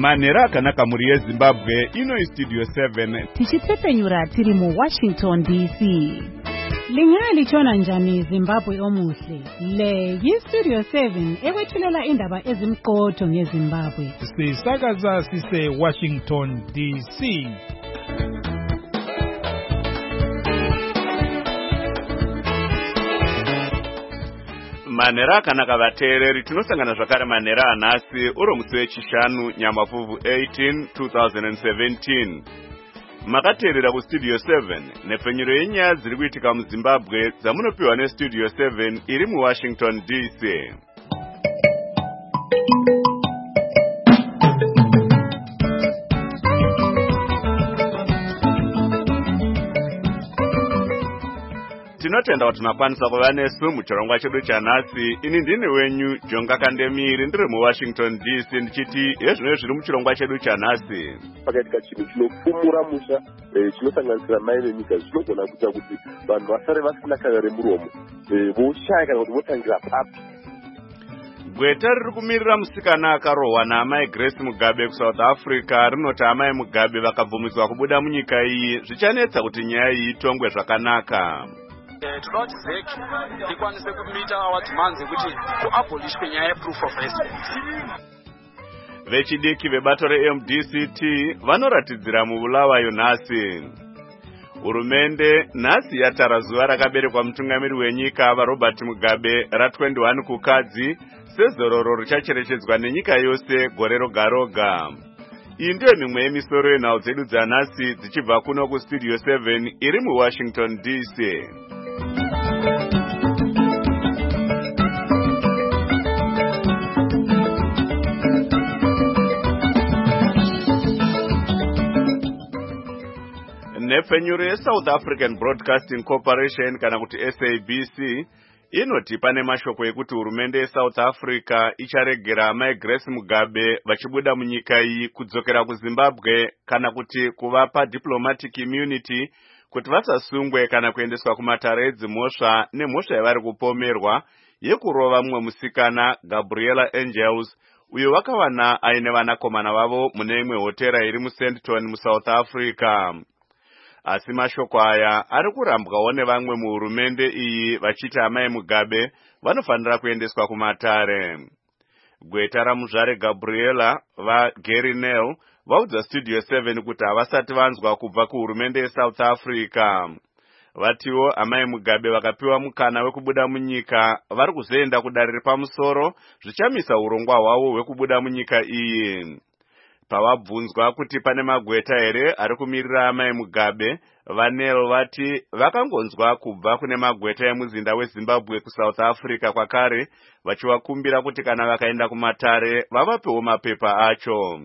Manera akanaka muri yeZimbabwe ino iStudio 7 tichitsepenyura tiri mu Washington DC. Lingali chona njani Zimbabwe omuhle. Le yiStudio 7 ewethulela indaba ezimqotho ngeZimbabwe. Sisakaza sise Washington DC. Manera akanaka vateereri tinosangana zvakare manera anhasi uro musi wechishanu nyamavhuvhu 18 2017. Makateerera kuStudio 7 nepfenyuro yenyaya dziri kuitika muZimbabwe dzamunopiwa neStudio 7 iri muWashington DC. Tinotenda kuti makwanisa kuva nesu muchirongwa chedu chanhasi. Ini ndini wenyu Jonga Kandemiri ndiri muWashington DC ndichiti hezvino zviri muchirongwa chedu chanhasi. Pakaitika chinhu chinofumura musha chinosanganisira mai venyika zvinogona kuita kuti vanhu vasare vasina kana remuromo voshaya kana kuti votangira papi. Gweta riri kumirira musikana akarohwa naamai Grace Mugabe kuSouth Africa rinoti amai Mugabe vakabvumiswa kubuda munyika iyi zvichanetsa kuti nyaya iyi itongwe zvakanaka. Tinoti ZEC ikwanise kumita wadhimanzi kuti kuabolishwe nyaya yeproof of residence. Vechidiki vebato reMDCT vanoratidzira mubulawayo nhasi. Hurumende nhasi yatara zuva rakaberekwa mutungamiri wenyika vaRobert Mugabe ra21 kukadzi sezororo richacherechedzwa nenyika yose gore roga roga. Iyi ndiyo mimwe yemisoro yenhau dzedu dzanhasi dzichibva kuno kuStudio 7 iri muWashington DC. Nepfenyuro yeSouth African Broadcasting Corporation kana kuti SABC inoti pane mashoko ekuti hurumende yeSouth Africa icharegera amai Grace Mugabe vachibuda munyika iyi kudzokera kuZimbabwe kana kuti kuvapa diplomatic immunity kuti vasasungwe kana kuendeswa kumatare edzimhosva nemhosva yavari kupomerwa yekurova mumwe musikana Gabriella Angels uyo vakawana aine vanakomana vavo mune imwe hotera iri muSandton muSouth Africa. Asi mashoko aya ari kurambwawo nevamwe muhurumende iyi vachiti amai Mugabe vanofanira kuendeswa kumatare. Gweta ramuzvare Gabriella vaGary Nel vaudza Studio 7 kuti havasati vanzwa kubva kuhurumende yeSouth Africa. Vatiwo amai Mugabe vakapiwa mukana wekubuda munyika vari kuzoenda kudare repamusoro zvichamisa urongwa hwavo hwekubuda munyika iyi. Pavabvunzwa kuti pane magweta here ari kumirira amai Mugabe, vaNel vati vakangonzwa kubva kune magweta emuzinda weZimbabwe kuSouth Africa kwakare vachivakumbira kuti kana vakaenda kumatare vavapewo mapepa acho.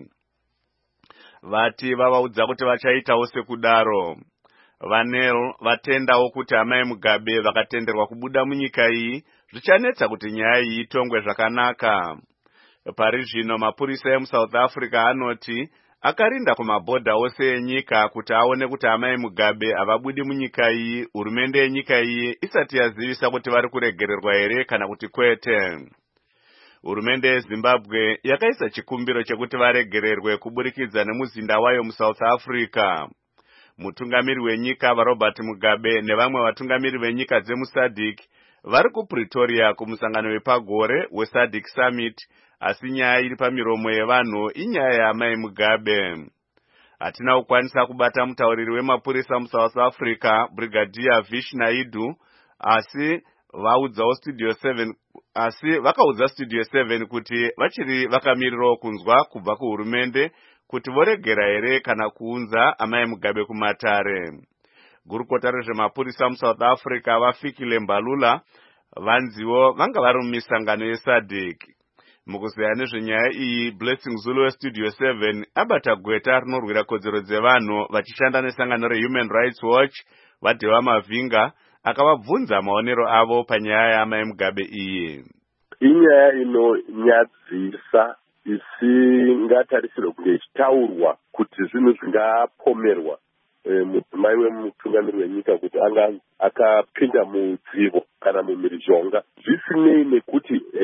Vati vavaudza kuti vachaitawo sekudaro. VaNel vatendawo kuti amai Mugabe vakatenderwa kubuda munyika iyi zvichanetsa kuti nyaya iyi itongwe zvakanaka. Pari zvino mapurisa emuSouth Africa anoti akarinda kumabhodha ose enyika kuti aone kuti amai Mugabe havabudi munyika iyi hurumende yenyika iyi isati yazivisa kuti vari kuregererwa here kana kuti kwete. Hurumende yeZimbabwe yakaisa chikumbiro chekuti varegererwe kuburikidza nemuzinda wayo muSouth Africa. Mutungamiri wenyika vaRobert Mugabe nevamwe vatungamiri venyika dzemuSADC vari kuPretoria kumusangano wepagore weSADC Summit, asi nyaya iri pamiromo yevanhu inyaya yaamai Mugabe. Hatina kukwanisa kubata mutauriri wemapurisa muSouth Africa Brigadier Vish Naidu, asi vakaudza Studio 7 kuti vachiri vakamirirawo kunzwa kubva kuhurumende kuti voregera here kana kuunza amai Mugabe kumatare. Gurukota rezvemapurisa muSouth Africa vaFikile Mbalula vanziwo vanga vari mumisangano yeSADC. Mukuzeya nezvenyaya iyi, Blessing Zulu weStudio 7 abata gweta rinorwira kodzero dzevanhu vachishanda nesangano reHuman Rights Watch vaDhewa Mavhinga akavabvunza maonero avo panyaya yaamai Mugabe iyi. Inyaya inonyadzisa isingatarisirwe kunge ichitaurwa kuti zvinhu zvingapomerwa mudzimai wemutungamiri wenyika kuti anga akapinda mudzivo kana mumhirizhonga zvisinei nekuti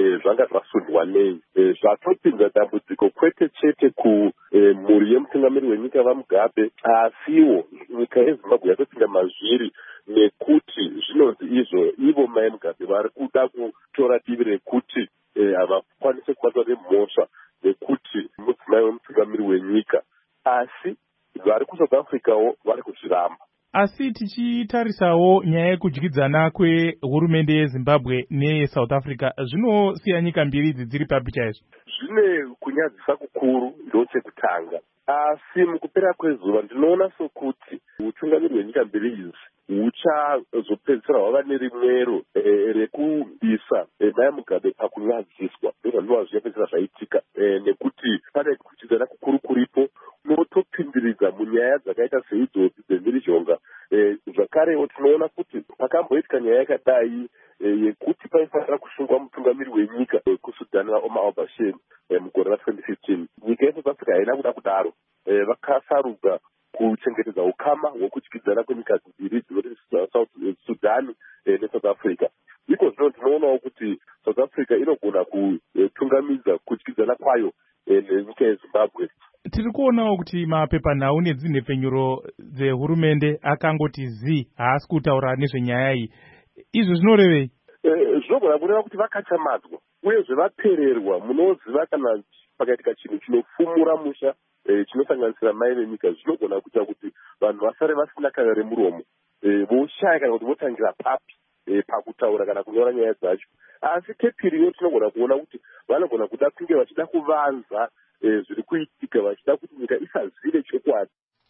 zvanga zvasundwa nei. Zvatopinza dambudziko kwete chete kumhuri yemutungamiri wenyika vaMugabe, asiwo nyika yeZimbabwe yatopinda mazviri nekuti zvinonzi ivo mai Mugabe vari kuda kutora divi rekuti havakwanise kubatwa nemhosva nekuti mudzimai wemutungamiri wenyika, asi vari kuSouth Africawo vari kuzviramba. Asi tichitarisawo nyaya yekudyidzana kwehurumende yeZimbabwe neyeSouth Africa, zvinosiya nyika mbiri idzi dziri papi chaizvo. Zvine kunyadzisa kukuru ndochekutanga, asi mukupera kwezuva ndinoona sokuti utungamiri hwenyika mbiri idzi huchazopedzisira hwava nerimwero rekuisa mai Mugabe pakunyadziswa. Ndozvandinoona zvichapedzisira zvaitika, nekuti pane kuchidzana kukuru kuripo unotopindiridza munyaya dzakaita seidzodzo dzemhirizhonga. Zvakarewo tinoona kuti pakamboitika nyaya yakadai yekuti paifanira kusungwa mutungamiri wenyika kuSudan vaOmar al-Bashir mugore ra2015. Nyika yeSouth Africa haina kuda kudaro, vakasarudzwa kuchengetedza ukama hwekudyidzana kwenyika dziviri dzinoti Sudan neSouth Africa. Iko zvino tinoonawo kuti South Africa inogona kutungamidza kudyidzana kwayo nenyika yeZimbabwe. Tiri kuonawo kuti mapepanhau nedzinhepfenyuro dzehurumende akangoti haasi kutaura nezvenyaya iyi. Izvo zvinorevei? Zvinogona kureva kuti vakachamadzwa uyezve vapererwa. Munoziva kana pakaitika chinhu chinofumura musha chinosanganisira mai venyika, zvinogona kuita kuti vanhu vasare vasina kana remuromo, voshaya kana kuti votangira papi pakutaura kana kunyora nyaya dzacho. Asi tepiriyo tinogona kuona kuti vanogona kuda kunge vachida kuvanza zviri kuitika, vachida kuti nyika isazive chokwadi.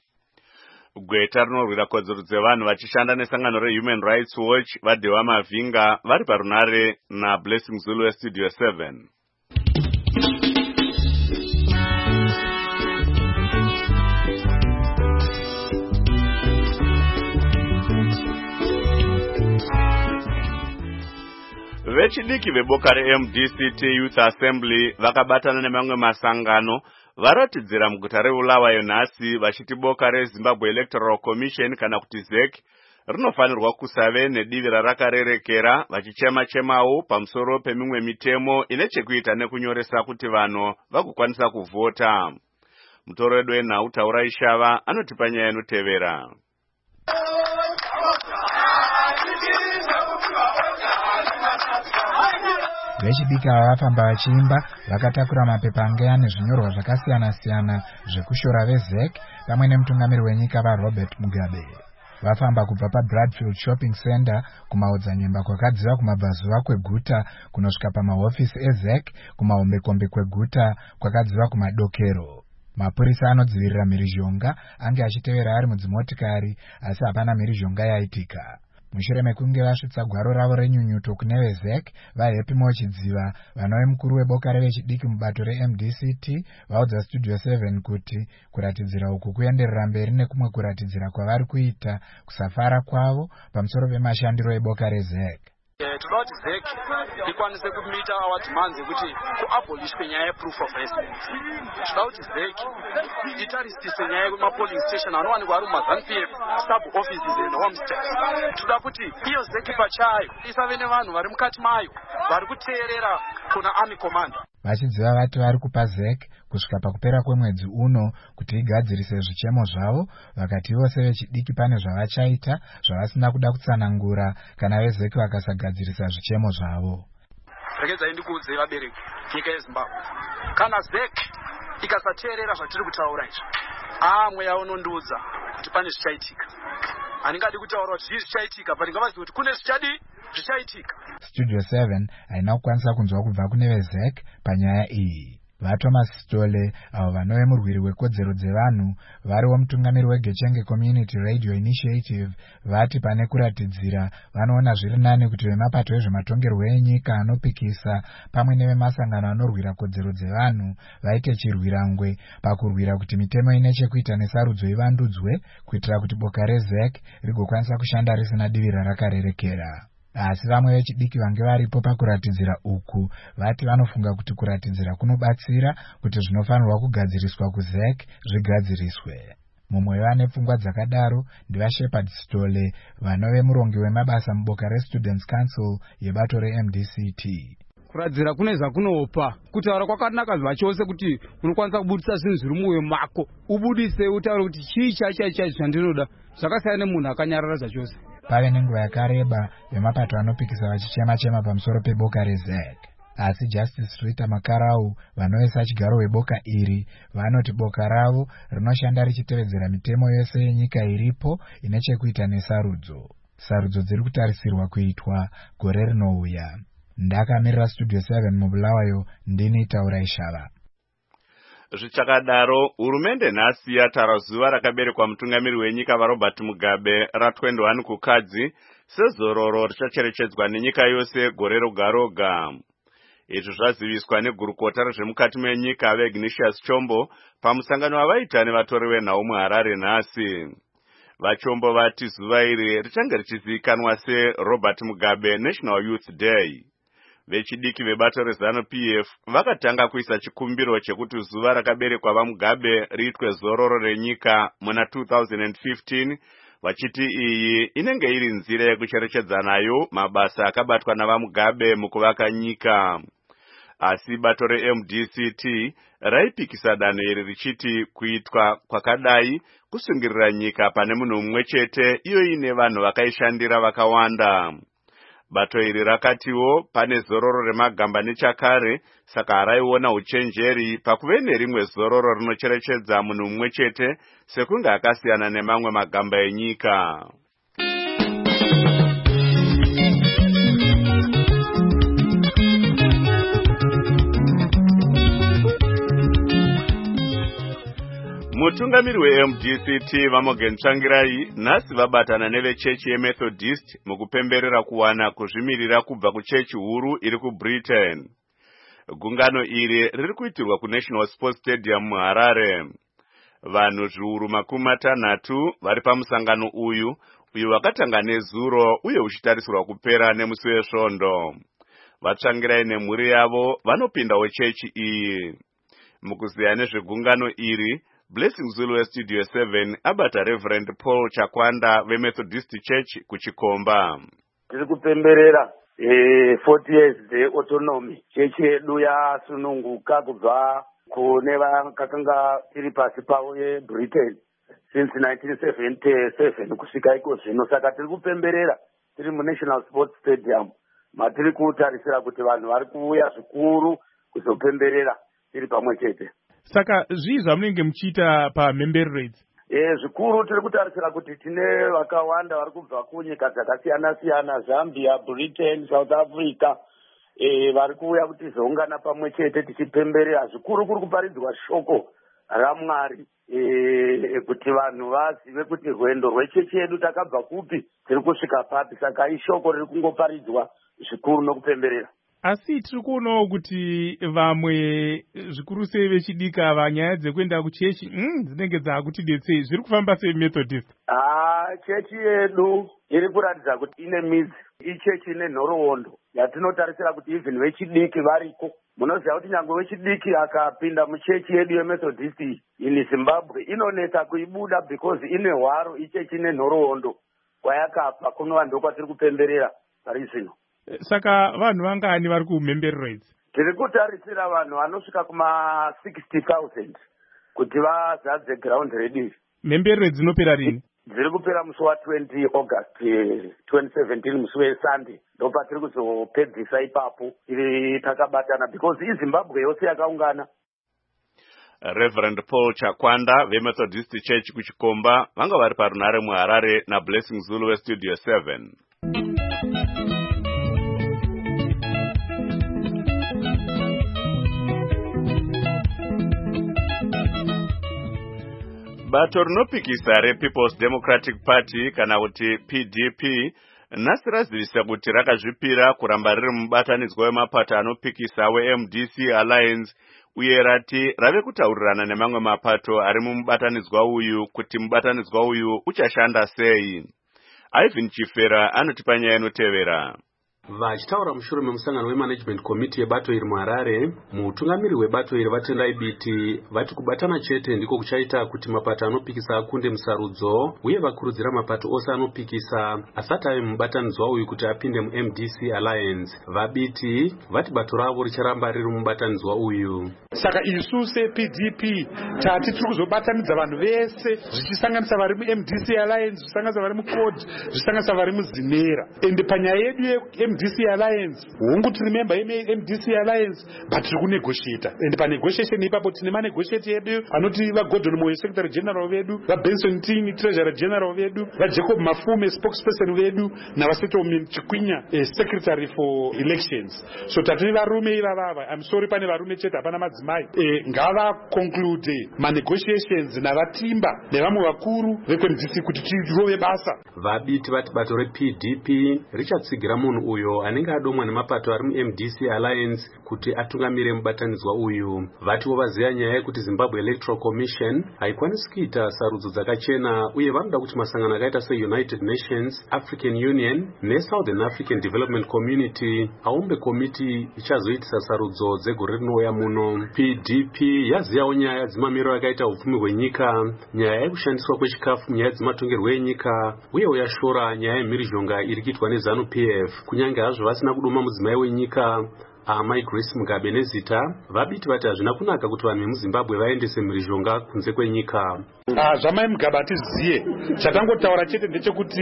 Gweta rinorwira kodzero dzevanhu vachishanda nesangano reHuman Rights Watch vaDewa Mavhinga vari parunare naBlessing Zulu weStudio 7. Vechidiki veboka reMDCT Youth Assembly vakabatana nemamwe masangano varatidzira muguta reBulawayo nhasi vachiti boka reZimbabwe Electoral Commission kana kuti ZEC rinofanirwa kusave nedivi rarakarerekera, vachichema-chemawo pamusoro pemimwe mitemo ine chekuita nekunyoresa kuti vanhu vagokwanisa kuvhota. Mutoro wedu wenhau Taura Ishava anotipa nyaya inotevera. Vechidiki ava vafamba vachiimba vakatakura mapepa anga ane zvinyorwa zvakasiyana-siyana zvekushora veZEC pamwe nemutungamiri wenyika vaRobert Mugabe. Vafamba kubva paBradfield Shopping Center kumaodzanyemba kwakadziva kumabvazuva kweguta kunosvika pamahofisi eZEC kumahombekombe kweguta kwakadziva kumadokero. Mapurisa anodzivirira mhirizhonga ange achitevera ari mudzimotikari, asi hapana mhirizhonga yaitika. Mushure mekunge vasvitsa gwaro ravo renyunyuto kune veZEC, vaHappy Mochidziva, vanove mukuru weboka revechidiki mubato reMDCT, vaudza Studio 7 kuti kuratidzira uku kuenderera mberi nekumwe kuratidzira kwavari kuita kusafara kwavo pamusoro pemashandiro eboka reZEC. Toda kuti ZEC ikwanise kumita awadhimanzi kuti kuabolishwe nyaya yeproof of residence. Toda kuti ZEC itarisise nyaya yemapolling station anowanikwa ari mumaZANU-PF sub offices and homesteads. Toda kuti iyo ZEC pachayo isave nevanhu vari mukati mayo vari kuteerera kuna army commander. Vachidziva vati vari kupa ZEC kusvika pakupera kwemwedzi uno kuti igadzirise zvichemo zvavo, vakati vose vechidiki pane zvavachaita zvavasina kuda kutsanangura kana veZEC vakasagadzirisa zvichemo zvavo. Regedzai ndikuudzei vabereki nyika yeZimbabwe, kana ZEC ikasateerera zvatiri kutaura izvi, mweya unondiudza kuti pane zvichaitika. Handingadi kutaura kuti zvii zvichaitika, but ndingavaziva kuti kune zvichaitika. Studio 7 haina kukwanisa kunzwa kubva kune veZEC panyaya iyi. VaThomas Stole, avo vanove murwiri wekodzero dzevanhu, variwo mutungamiri weGechenge Community Radio Initiative, vati pane kuratidzira vanoona zviri nani kuti vemapato ezvematongerwo enyika anopikisa pamwe nevemasangano anorwira kodzero dzevanhu vaite chirwirangwe pakurwira kuti mitemo ine chekuita nesarudzo ivandudzwe kuitira kuti boka reZEC rigokwanisa kushanda risina divi rarakarerekera. Asi vamwe vechidiki vange varipo pakuratidzira uku vati vanofunga kuti kuratidzira kunobatsira kuti zvinofanirwa kugadziriswa kuZEC zvigadziriswe. Mumwe vane pfungwa dzakadaro ndivaShepard Stole, vanove murongi wemabasa muboka reStudents Council yebato reMDCT. kuradzira kuneza kunopa kutaura kwakanaka chose kuti unokwanisa kubudisa zvinhu zviri mumwoyo mako ubudise utaure kuti chii chaicho chandinoda zvakasiyana nemunhu akanyarara zvachose. Pave nenguva yakareba vemapato anopikisa vachichema-chema pamusoro peboka reZEC. Asi Justice Rita Makarau vanoisa chigaro weboka iri vanoti boka ravo rinoshanda richitevedzera mitemo yose yenyika iripo ine chekuita nesarudzo. Sarudzo dziri kutarisirwa kuitwa gore rinouya. Ndakamirira Studio 7 muBulawayo, ndini Taurai Shava. Zvichakadaro, hurumende nhasi yataura zuva rakaberekwa mutungamiri wenyika vaRobert Mugabe ra21 kukadzi sezororo richacherechedzwa nenyika yose gore roga roga. Izvi zvaziviswa negurukota rezvemukati menyika veIgnatius Chombo pamusangano wavaita nevatori venhau muHarare nhasi. Vachombo vati zuva iri richange richizivikanwa seRobert Mugabe National Youth Day. Vechidiki vebato reZANU-PF vakatanga kuisa chikumbiro chekuti zuva rakaberekwa vaMugabe riitwe zororo renyika muna 2015, vachiti iyi inenge iri nzira yekucherechedza nayo mabasa akabatwa navaMugabe mukuvaka nyika. Asi bato reMDCT raipikisa danho iri richiti kuitwa kwakadai kusungirira nyika pane munhu mumwe chete iyo ine vanhu vakaishandira vakawanda. Bato iri rakatiwo pane zororo remagamba nechakare, saka raiona uchenjeri pakuve nerimwe zororo rinocherechedza munhu mumwe chete sekunge akasiyana nemamwe magamba enyika. Mutungamiri weMDCT Vamogen Tsvangirai nhasi vabatana nevechechi yeMethodist mukupemberera kuwana kuzvimirira kubva kuchechi huru iri kuBritain. Gungano iri riri kuitirwa kuNational Sports Stadium muHarare. Vanhu zviuru 50 vari pamusangano uyu wakatanga nezuro uye uchitarisirwa kupera nemusi wesvondo. Vatsvangirai nemhuri yavo vanopindawo chechi iyi. Mukuziya nezvegungano iri, Blessing Zulu Studio 7 abata Reverend Paul Chakwanda veMethodist Church kuchikomba. Tiri kupemberera 40 years the autonomy. Chechi yedu yasununguka kubva kune vakanga tiri pasi pavo yeBritain since 1977 kusvika iko zvino. Saka tiri kupemberera tiri muNational Sports Stadium matiri kutarisira kuti vanhu vari kuuya zvikuru kuzopemberera tiri pamwe chete. Saka zvii zvamunenge muchiita pamemberero? Zvikuru tiri kutarisira kuti tine vakawanda vari kubva kunyika dzakasiyana-siyana, Zambia, Britain, South Africa, vari kuuya kuti zoungana pamwe chete tichipemberera. Zvikuru kuri kuparidzwa shoko raMwari kuti vanhu vazive kuti rwendo rwechechi yedu takabva kupi tiri kusvika papi. Saka ishoko riri kungoparidzwa zvikuru nokupemberera. Asi tiri kuonawo kuti vamwe zvikuru sei vechidika vanyaya dzekuenda kuchechi dzinenge dzakutidetsei. Zviri kufamba sei Methodist? Chechi yedu iri kuratidza kuti ine midzi. Ichechi ine nhoroondo yatinotarisira kuti even vechidiki variko. Munoziva kuti nyangwe vechidiki akapinda muchechi yedu yeMethodist in Zimbabwe inonetsa kuibuda because ine hwaro. Ichechi ine nhoroondo kwayakabva kunova ndokwatiri kupemberera pari zvino. Saka vanhu vangani vari kumemberero idzi? Tiri kutarisira vanhu vanosvika kuma 60,000 kuti vazadze ground ready. Memberero dzinopera rini? Dziri kupera musi wa20 August 2017 musi weSunday. Ndopatiri kuzopedzisa ipapo tiri takabatana because iZimbabwe yose yakaungana. Reverend Paul Chakwanda veMethodist Church kuchikomba vanga vari parunhare muHarare naBlessing Zulu Studio 7. Bato rinopikisa rePeople's Democratic Party kana kuti PDP nhasi razivisa kuti rakazvipira kuramba riri mubatanidzwa wemapato anopikisa weMDC Alliance uye rati rave kutaurirana nemamwe mapato ari mumubatanidzwa uyu kuti mubatanidzwa uyu uchashanda sei. Ivan Chifera anotipa nyaya inotevera. Vachitaura mushure memusangano wemanagement committee yebato iri muHarare, mutungamiri webato iri Vatendai Biti vati kubatana chete ndiko kuchaita kuti mapato anopikisa akunde musarudzo, uye vakurudzira mapato ose anopikisa asati ave mubatanidzwa uyu kuti apinde muMDC Alliance. VaBiti vati bato ravo richaramba riri mubatanidzwa uyu. Saka isu sePDP tati tiri kuzobatanidza vanhu vese zvichisanganisa vari muMDC Alliance, zvichisanganisa vari muCORD, zvichisanganisa vari muZimera. Ende panyaya yedu yeMDC Alliance, hongu tiri member yeMDC Alliance, but tiri kunegotiata. Ende panegotiation ipapo tine manegotiate yedu anoti vaGordon Moyo Secretary General vedu, vaBenson Tini Treasurer General vedu, vaJacob Mafume Spokesperson vedu, navaSettlement Chikwinya Secretary for Elections. So tati varume ivava, I'm sorry pane varume chete hapana madzimai, ngava conclude manegotiations navatimba nevamwe vakuru veMDC kuti tirove basa. VaBiti vati bato rePDP richatsigira munhu uyo anenge adomwa nemapato ari muMDC Alliance kuti atungamire mubatanidzwa uyu. Vatiwo vaziva nyaya yekuti Zimbabwe Electoral Commission haikwanisi kuita sarudzo dzakachena, uye vanoda kuti masangano akaita seUnited Nations, African Union neSouthern African Development Community aumbe komiti ichazoitisa sarudzo dzegore rinouya muno. PDP yazivawo nyaya dzemamiriro yakaita upfumi hwenyika, nyaya yekushandiswa kwechikafu munyaya dzematongerwo enyika, uye yashora nyaya yemhirizhonga iri kuitwa neZANU-PF. Kunyange hazvo vasina kuduma mudzimai wenyika Amai Grace Mugabe nezita, VaBiti vati hazvina kunaka kuti vanhu vemuZimbabwe vaendese mhirizhonga kunze kwenyika. Zvamai Mugabe atiziye, chatangotaura chete ndechekuti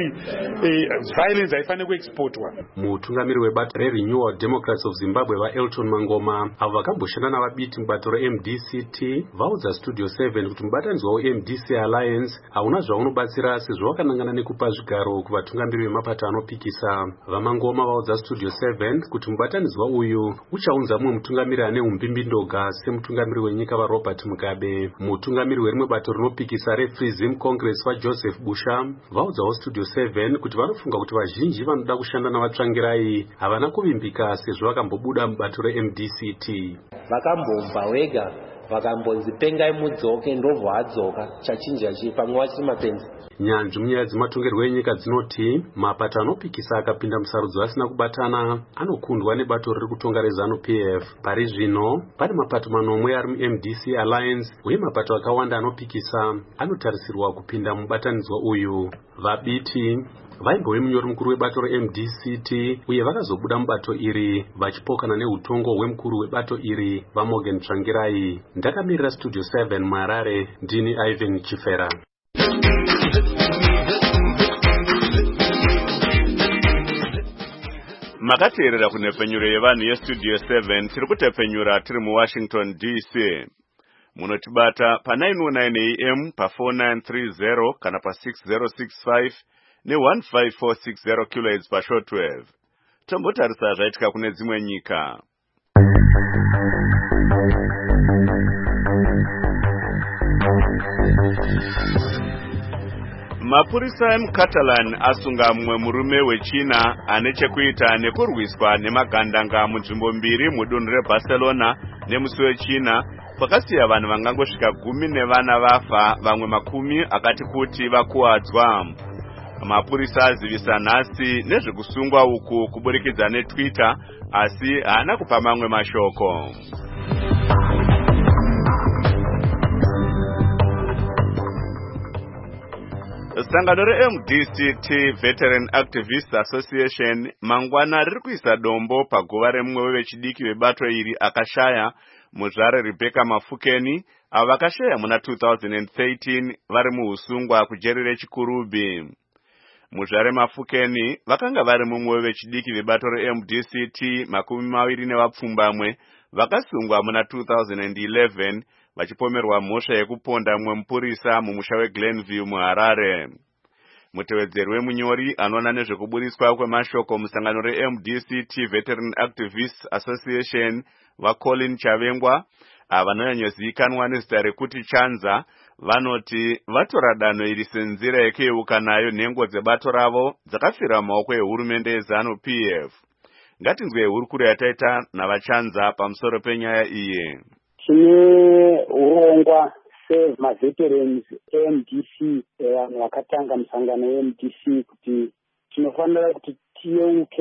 violence haifaniri kuexportwa. Mutungamiri webato reRenewal Democrats of Zimbabwe vaElton Mangoma avo vakamboshanda navaBiti mubato reMDCT vaudza Studio 7 kuti mubatanidzwa weMDC Alliance hauna zvaunobatsira sezvo wakanangana nekupa zvigaro kuvatungamiri vemapato anopikisa. VaMangoma vaudza Studio 7 kuti mubatanidzwa uyu uchaunza mumwe mutungamiri ane umbimbindoga semutungamiri wenyika vaRobert Mugabe. Mutungamiri werimwe bato rinopikisa reFree Zim Congress vaJoseph Busha vaudzawo Studio 7 kuti vanofunga kuti vazhinji vanoda kushanda navatsvangirai havana kuvimbika sezvo vakambobuda mubato reMDCT. Vakambobva wega vakambonzi pengai mudzoke ndobva adzoka chachinja chi pamwe vachiri mapenzi. Nyanzvi munyaya dzematongerwo enyika dzinoti mapato anopikisa akapinda musarudzo asina kubatana anokundwa nebato riri kutonga reZANU-PF. Pari zvino pane mapato manomwe ari muMDC Alliance, uye mapato akawanda anopikisa anotarisirwa kupinda mubatanidzwa uyu. VaBiti vaimbove munyori mukuru webato reMDCT uye vakazobuda mubato iri vachipokana neutongo hwemukuru webato iri vaMorgan Tsvangirai. Ndakamirira Studio 7 muHarare, ndini Ivan Chifera. Makateerera kunepfenyuro yevanhu yeStudio 7 tiri kutepfenyura tiri muWashington DC. Munotibata pa919 AM pa4930 kana pa6065 ne15460 kHz pashortwave. Tombotarisa zvaitika kune dzimwe nyika. Mapurisa emuCatalan asunga mumwe murume wechina ane chekuita nekurwiswa nemagandanga munzvimbo mbiri mudunhu reBarcelona nemusi wechina, kwakasiya vanhu vangangosvika 10 nevana vafa, vamwe 10 akati kuti vakuwadzwa. Mapurisa azivisa nhasi nezvekusungwa uku kuburikidza neTwitter, asi haana kupa mamwe mashoko. Sangano reMDCT Veteran Activists Association mangwana riri kuisa dombo paguva remumwe wevechidiki vebato iri akashaya, muzvare Rebecca Mafukeni, avo vakashaya muna 2013 vari muusungwa kujeri reChikurubi. Muzvare Mafukeni vakanga vari mumwe wevechidiki vebato reMDCT 20 vakasungwa muna 2011 vachipomerwa mhosva yekuponda mumwe mupurisa mumusha weGlenview muHarare. Mutevedzeri wemunyori anoona nezvekuburiswa kwemashoko musangano reMDCT Veteran Activists Association vaColin Chavengwa, vanonyanyozivikanwa nezita rekuti Chanza, vanoti vatora danho iri senzira yekuyeuka nayo nhengo dzebato ravo dzakafira mumaoko ehurumende yeZANU-PF. Ngatinzwe hurukuro yataita navaChanza pamusoro penyaya iyi. Tine urongwa semaveterans eMDC, vanhu vakatanga musangano weMDC, kuti tinofanira kuti tiyeuke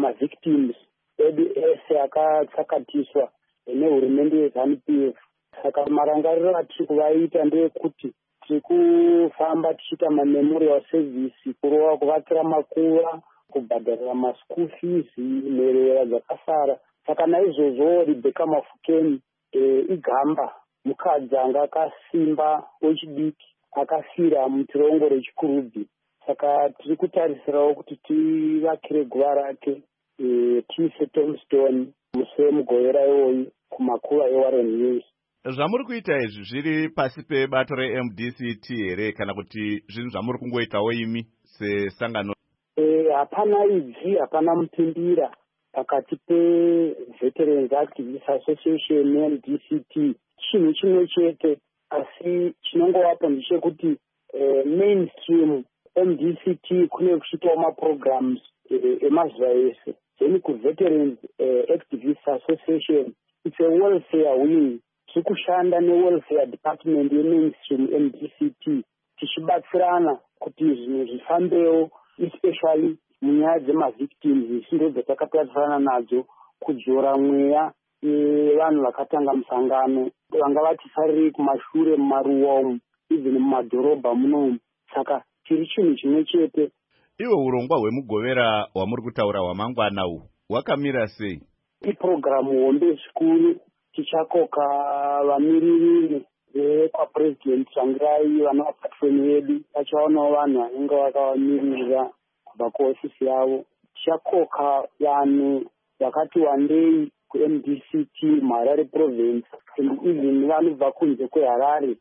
mavictims edu ese akatsakatiswa nehurumende yeZANU-PF. Saka marangariro atiri kuvaita ndeyekuti tiri kufamba tichiita mamemorial service, kurova kuvakira makuva, kubhadharira maschool fees, nherera dzakasara. Saka naizvozvo Rebecca Mafukeni igamba mukadzi anga akasimba wechidiki akafira mutirongo rechikurubhi. Saka tiri kutarisirawo kuti tivakire guva rake tiise tombstone musi wemugovera iwoyi kumakuva eWarren Hills. Zvamuri kuita izvi zviri pasi pebato reMDCT here kana kuti zvinhu zvamuri kungoitawo imi sesangano? Hapana idzi, hapana mupimbira pakati peVeterans Activists Association neMDCT. Chinhu chimwe chete, asi chinongovapo ndechekuti mainstream MDCT kune kuchiitawo maprograms emazuva ese. Then kuVeterans Activists Association, it's a welfare wing. Tiri kushanda newelfare department yemainstream MDCT tichibatsirana kuti zvinhu zvifambewo, especially munyaya dzemavictims. Izi ndo dzatakatarisana nadzo kudzora mweya yevanhu vakatanga musangano, vanga vatisariri kumashure mumaruwa umu, even mumadhorobha munomu. Saka tiri chinhu chimwe chete. Iwe urongwa hwemugovera hwamuri kutaura hwamangwana uhu hwakamira sei? Iprogramu hombe zvikuru. Tichakoka vamiriri vekwapresident Tsvangirai vana vapatfoni vedu vachaonawo vanhu vanenge vakavamirira kubva kuofisi yavo. Tichakoka vanhu vakati wandei kuMDCT muHarare province and even vanobva kunze kweHarare.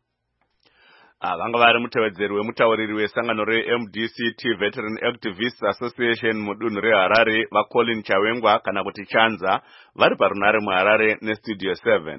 Vanga vari mutevedzeri wemutauriri wesangano reMDCT Veteran Activists Association mudunhu reHarare vaColin Chawengwa kana kuti Chanza vari parunare muHarare neStudio 7.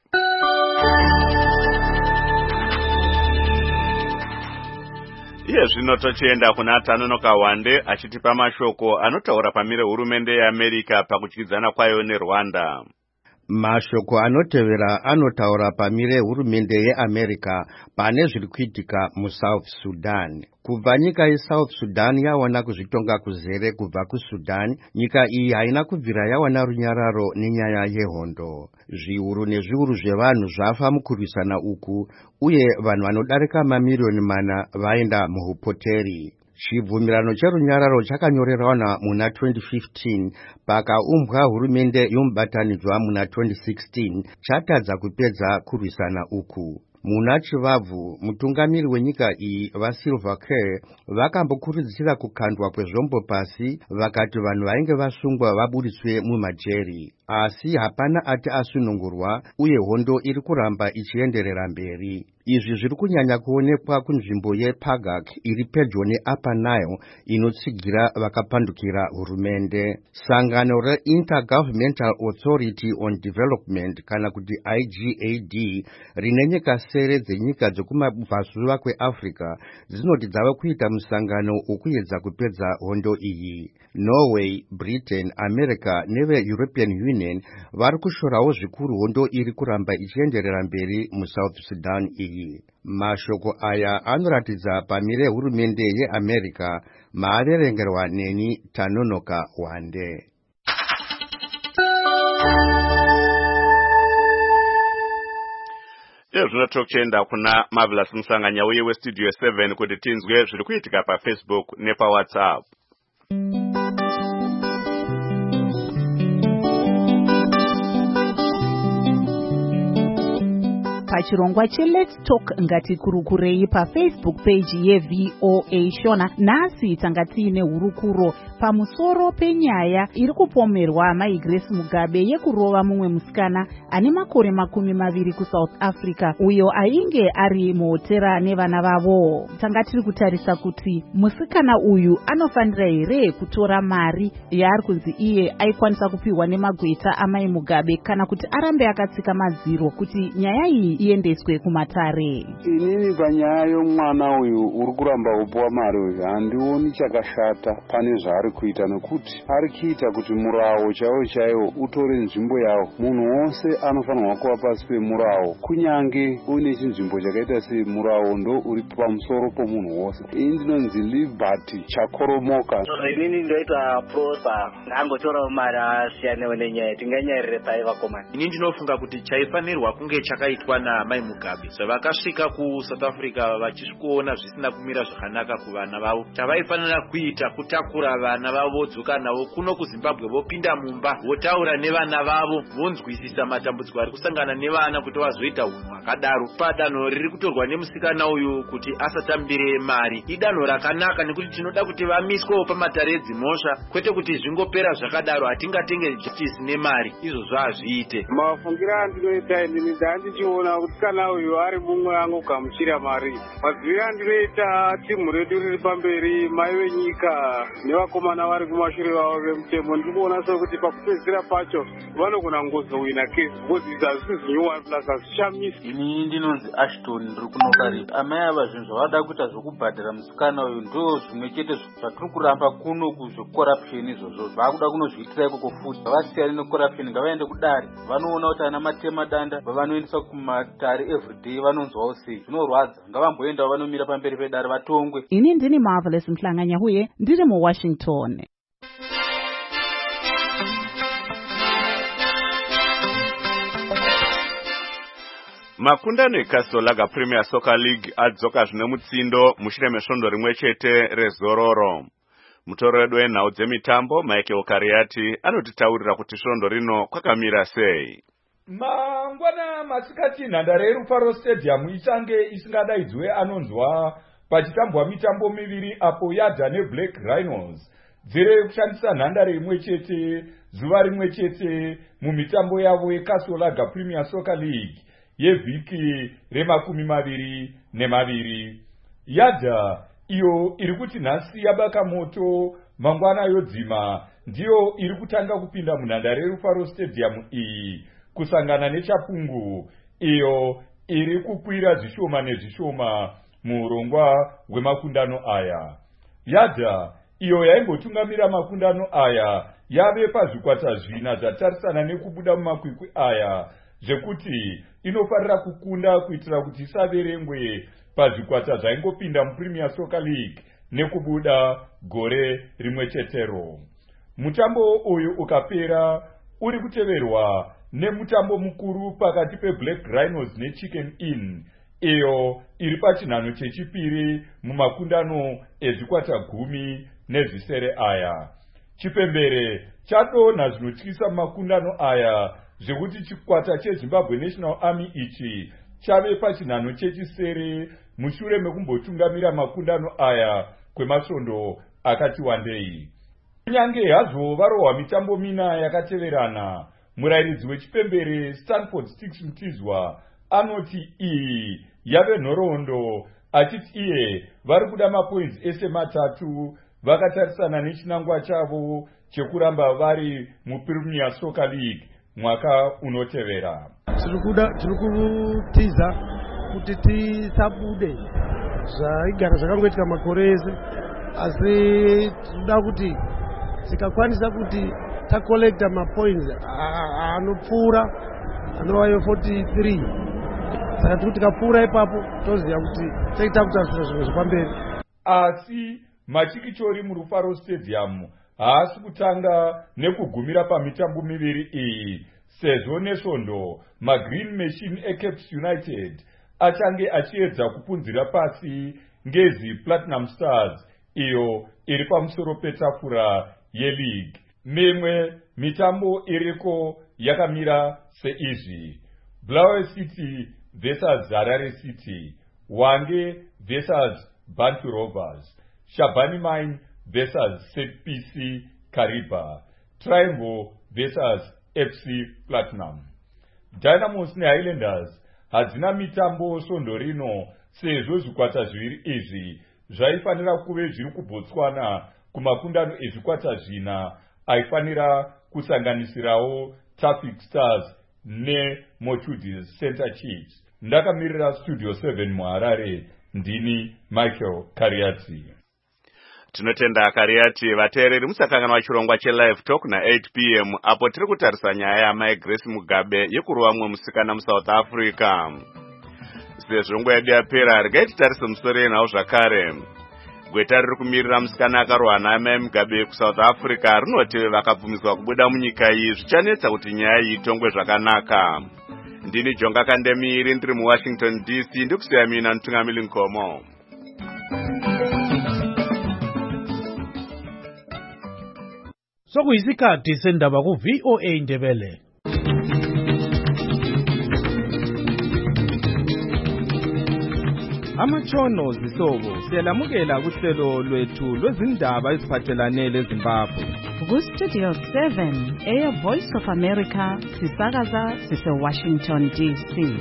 Iye zvino tochienda kuna Tanonoka Wande achitipa mashoko anotaura pamire hurumende yeAmerica pakutyidzana kwayo neRwanda. Mashoko anotevera anotaura pamire hurumende yeAmerica pane zviri kuitika muSouth Sudan. Kubva nyika yeSouth Sudan yawana kuzvitonga kuzere kubva kuSudan, nyika iyi haina kubvira yawana runyararo nenyaya yehondo. Zviuru nezviuru zvevanhu zvafa mukurwisana uku, uye vanhu vanodarika mamiliyoni mana vaenda muhupoteri. Chibvumirano cherunyararo chakanyorerwana muna 2015 pakaumbwa hurumende yomubatanidzwa muna 2016 chatadza kupedza kurwisana uku. Muna chivabvu mutungamiri wenyika iyi vaSilva Care vakambokurudzira kukandwa kwezvombo pasi, vakati vanhu vainge vasungwa vabudiswe mumajeri. Asi hapana ati asunungurwa uye hondo iri kuramba ichienderera mberi. Izvi zviri kunyanya kuonekwa kunzvimbo yePagak iri pedyo neUpper Nile inotsigira vakapandukira hurumende. Sangano reIntergovernmental Authority on Development kana kuti IGAD rine nyika sere dzenyika dzekumabvazuva kweAfrica dzinoti dzava kuita musangano wekuedza kupedza hondo iyi. Norway, Britain, America neve-European Union vari kushorawo zvikuru hondo iri kuramba ichienderera mberi muSouth Sudan iyi. Mashoko aya anoratidza pamire hurumende yeAmerica, maaverengerwa neni Tanonoka Wande. Zvino tokuenda kuna Marvelous Musanganya uye weStudio 7 kuti tinzwe zviri kuitika paFacebook nepaWhatsApp. Pachirongwa cheLet's Talk ngatikurukurei paFacebook page yeVOA Shona. Nhasi tanga tiine hurukuro pamusoro penyaya iri kupomerwa Grace Mugabe yekurova mumwe musikana ane makore 20 kuSouth Africa uyo ainge ari muhotera nevana vavo. Tanga tiri kutarisa kuti musikana uyu anofanira here kutora mari yaari kunzi iye aikwanisa kupiwa nemagweta amai Mugabe kana kuti arambe akatsika madziro kuti nyaya iyi iendeswe kumatare. Inini panyaya yomwana uyu uri kuramba kupuwa mari uyu handioni chakashata pane zvaari kuita, nekuti ari kuita kuti murawo chaiwo utore nzvimbo yawo. Munhu wose anofanirwa kuva pasi pemurawo, kunyange uine chinzvimbo chakaita semurawo ndo uri pamusoro pomunhu wose. Ini ndinonzi Liberty Chakoromoka. Inini ndoita Prosper, ndangotorawo mari asiyanewo nenyaya tinganyarire pai vakomana. Ini ndinofunga kuti chaifanirwa kunge chakaitwa naMai Mugabe zvavakasvika kuSouth Africa vachisvikuona zvisina kumira zvakanaka kuvana vavo. Chavaifanira kuita kutakura vana vavo vodzoka navo kuno kuZimbabwe, vopinda mumba votaura nevana vavo, vonzwisisa matambudziko ari kusangana nevana kuti vazoita hunhu hwakadaro. Padanho riri kutorwa nemusikana uyu kuti asatambire mari idanho rakanaka, nekuti tinoda kuti vamiswewo pamatare edzimhosva, kwete kuti zvingopera zvakadaro. Hatingatenge justice nemari, izvozvo hazviite. Mafungira andinoita inini ndandichiona kuti kana uyu ari mumwe angogamuchira mari. Madzivire andinoita timu redu riri pamberi, mai venyika nevakomana vari kumashure vavo vemutemo, ndikuona sokuti pakupedzisira pacho vanogona kungozowina kesi, because izvi hazvisi zvinyuwa plus hazvishamisi. Ini ndinonzi Ashton, ndiri kunokaripa. Amai ava zvinhu zvavada kuita zvokubhadhara musikana uyu ndo zvimwe chete zvatiri kuramba kuno kuzvecorruption izvozvo. Vakuda kunozviitira ikoko futi. Vasiyane necorruption, ngavaende kudare. Vanoona kuti ana matema danda vavanoendeswa kumatare everyday vanonzwawo sei. Zvinorwadza. Ngavamboendawo vanomira pamberi pedare vatongwe. Ini ndini Marvelous Mhlanganyahuye, ndiri muWashington. Makundano eCastle Premier Soccer League adzoka zvine mutsindo mushure mesvondo rimwe chete rezororo. Mutoredi wenhau dzemitambo Mike Okariati anotitaurira kuti svondo rino kwakamira sei. Mangwana masikati nhandare yeRufaro Stadium ichange isingadaidzwe anonzwa pachitambwa mitambo miviri apo Yadha neBlack Rhinos dziri kushandisa nhandare imwe chete zuva rimwe chete mumitambo yavo yeCastle Premier Soccer League yevhiki re22. Yadha iyo iri kuti nhasi yabaka moto mangwana yodzima ndiyo iri kutanga kupinda munhandare yeRufaro Stadium iyi kusangana neChapungu iyo iri kukwira zvishoma nezvishoma muurongwa hwemakundano aya. Yadha iyo yaimbotungamira makundano aya yave pazvikwata zvina zvatarisana nekubuda mumakwikwi aya, zvekuti inofarira kukunda kuitira kuti isaverengwe pazvikwata zvaingopinda muPremier Soccer League nekubuda gore rimwe chetero. Mutambo uyu ukapera uri kuteverwa nemutambo mukuru pakati peBlack Rhinos neChicken Inn iyo iri pachinhano chechipiri mumakundano ezvikwata 10 nezvisere aya. Chipembere chadonha zvinotyisa mumakundano aya zvekuti chikwata cheZimbabwe National Army ichi chave pachinhano chechisere mushure mekumbotungamira makundano aya kwemasvondo akati wandei. Kunyange hazvo varohwa mitambo mina yakateverana, murairidzi wechipembere Stanford Sticks Mtizwa anoti iyi yave nhoroondo, achiti iye vari kuda mapoints ese matatu vakatarisana nechinangwa chavo chekuramba vari muPremier Soccer League mwaka unotevera. Tiri kutiza kuti tisabude zvaigara zvakangoitika makore ese, asi tinoda kuti tikakwanisa kuti takolekta mapoints anopfuura anova 43, saka tiri tikapfuura ipapo toziva kuti taita kuita zvimwe zvepamberi. Asi machikichori muRufaro Stadium haasi kutanga nekugumira pamitambo miviri iyi, sezvo nesvondo maGreen Machine eCapes United achange achiedza kupunzira pasi Ngezi Platinum Stars iyo iri pamusoro petafura yeleague. Mimwe mitambo iriko yakamira seizvi: Bulawayo City vs Harare City, Hwange vs Bantu Rovers, Shabani Mine vs ZPC Kariba, Triangle vs FC Platinum. Dynamos neHighlanders hadzina mitambo svondo rino, sezvo zvikwata zviviri izvi zvaifanira kuve zviri kuBotswana kumakundano ezvikwata zvina aifanira kusanganisirawo Traffic Stars neMochudis Center Chiefs. ndakamirira studio 7 muHarare ndini Michael Kariati. Tinotenda Kariati. Vateereri musakanganwa chirongwa chelive talk na8 p.m. apo tiri kutarisa nyaya yamai Grace Mugabe yekuruva mumwe musikana muSouth Africa. Sezvo nguva yedu yapera, regai titarise musoro yenhau zvakare. Gweta riri kumirira musikana akarohwa naamai Mugabe kuSouth Africa rinoti vakabvumiswa kubuda munyika iyi zvichanetsa kuti nyaya iyi itongwe zvakanaka. Ndini Jonga Kandemiri ndiri muWashington DC ndikusiya mina Ntungamili Nkomo. Sokuyisikhathi sendaba ku VOA Ndebele. Amatshono zihlobo siyalamukela kuhlelo lwethu lwezindaba eziphathelane leZimbabwe. Ku Studio 7 Air Voice of America sisakaza sise Washington DC.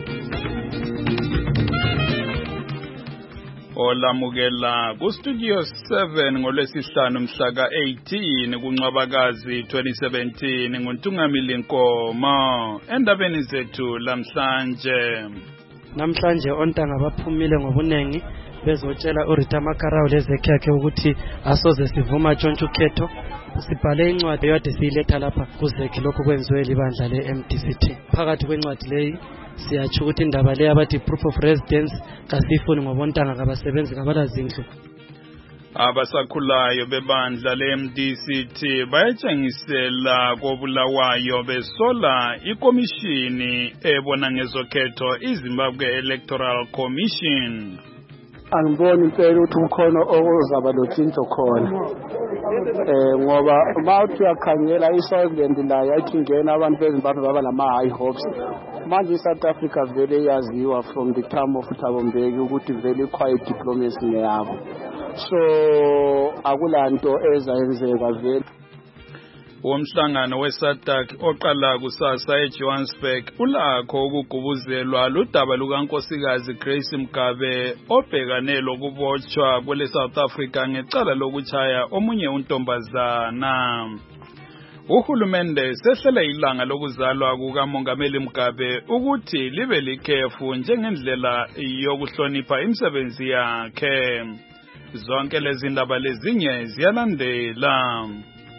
Olamukela ku Studio 7 ngolwesihlanu mhla ka-18 kuNcwabakazi 2017 nguNtungamili Nkomo. Endabeni zethu namhlanje ontanga baphumile ngobunengi bezotshela uRita Makarau lezekhakhe ukuthi asoze sivuma tshontsho ukhetho. Sibhale incwadi yode siyiletha lapha kuzekhe lokho kwenziwe libandla le-MDCT. Phakathi kwencwadi leyi siyatsho ukuthi indaba leyo abathi proof of residence kasifuni ngobontanga kabasebenzi kabalazindlu. Abasakhulayo bebandla le-MDCT bayatshengisela kobulawayo besola ikomishini ebona ngezokhetho iZimbabwe Electoral Commission. Angiboni impela ukuthi ukhona okuzaba lotshintsho khona. Ngoba mawuthi uyakhangela iSouthland la yathi ngena abantu beZimbabwe baba nama high hopes. Manje iSouth Africa vele yaziwa from the time of Thabo Mbeki ukuthi vele quiet diplomacy ngeyabo. So akulanto ezayenzeka vele. Umhlangano weSADC oqala kusasa eJohannesburg ulakho ukugubuzelwa ludaba lukaNkosikazi Grace Mugabe obhekane lokubotshwa kwele South Africa ngecala lokuchaya omunye untombazana. Uhulumende sehlela ilanga lokuzalwa kukaMongameli Mugabe ukuthi libe likhefu njengendlela yokuhlonipha imisebenzi yakhe. Zonke lezi ndaba lezinye ziyalandela.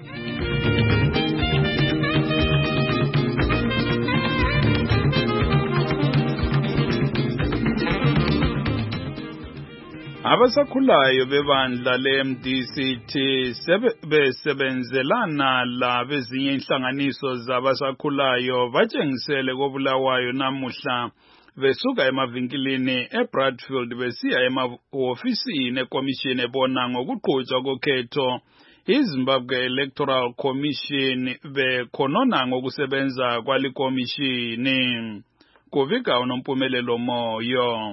Abasakhulayo bebandla le-MDCT besebenzelana labezinye inhlanganiso zabasakhulayo batshengisele kobulawayo namuhla besuka emavinkilini eBradfield besiya emahofisini ekomishini ebona ngokuqhutshwa kokhetho iZimbabwe Electoral Commission bekhonona ngokusebenza kwalikomishini. Kuvika uNompumelelo Moyo.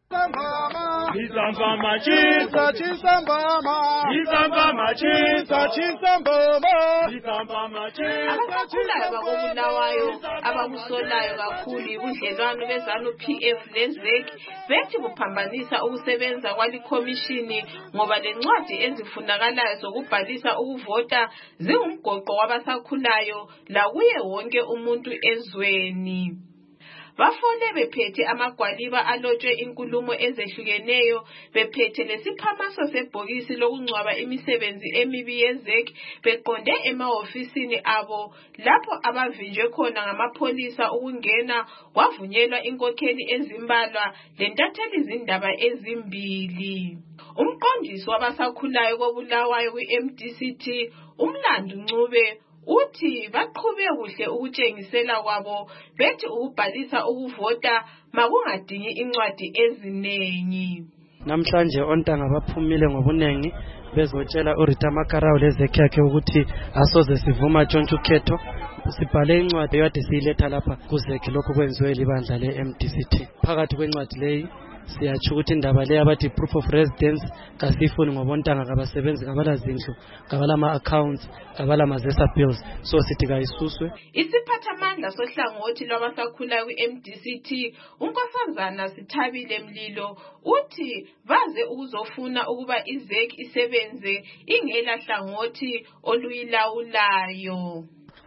Chisambama chisa chisambama Chisambama chisa chisambama Chisambama chisa abasakhulayo bakobulawayo abakusolayo kakhulu ubudlelwano bezanu PF leZEC bethi kuphambanisa ukusebenza kwalikomishini ngoba lencwadi ezifunakalayo zokubhalisa ukuvota zingumgoqo wabasakhulayo lakuye wonke umuntu ezweni. Bafone bephethe amagwaliba alotshwe inkulumo ezehlukeneyo bephethe lesiphamaso sebhokisi lokungcwaba imisebenzi emibi yeZEC beqonde emahofisini abo lapho abavinjwe khona ngamapholisa ukungena kwavunyelwa inkokheli ezimbalwa lentatheli zindaba ezimbili. Umqondisi wabasakhulayo kobulawayo kwi-MDCT uMlando Ncube uthi baqhube kuhle ukutshengisela kwabo bethi ukubhalisa ukuvota makungadingi incwadi eziningi. Namhlanje ontanga baphumile ngobunengi bezotshela uRita Makarau lezekhakhe ukuthi asoze sivuma tshontsho ukhetho. Sibhale incwadi yode siyiletha lapha kuzekhe lokho kwenziwe libandla le-MDCT. Phakathi kwencwadi leyi siyatsho ukuthi indaba leyo abathi proof of residence kasifuni ngobontanga kabasebenzi kabalazindlu kabalama accounts kabalama zesa bills so sithi kayisuswe. Isiphathamandla sohlangothi lwabasakhulayo kwi-MDCT uNkosazana Sithabile Mlilo uthi baze ukuzofuna ukuba iZEC isebenze ingela hlangothi oluyilawulayo.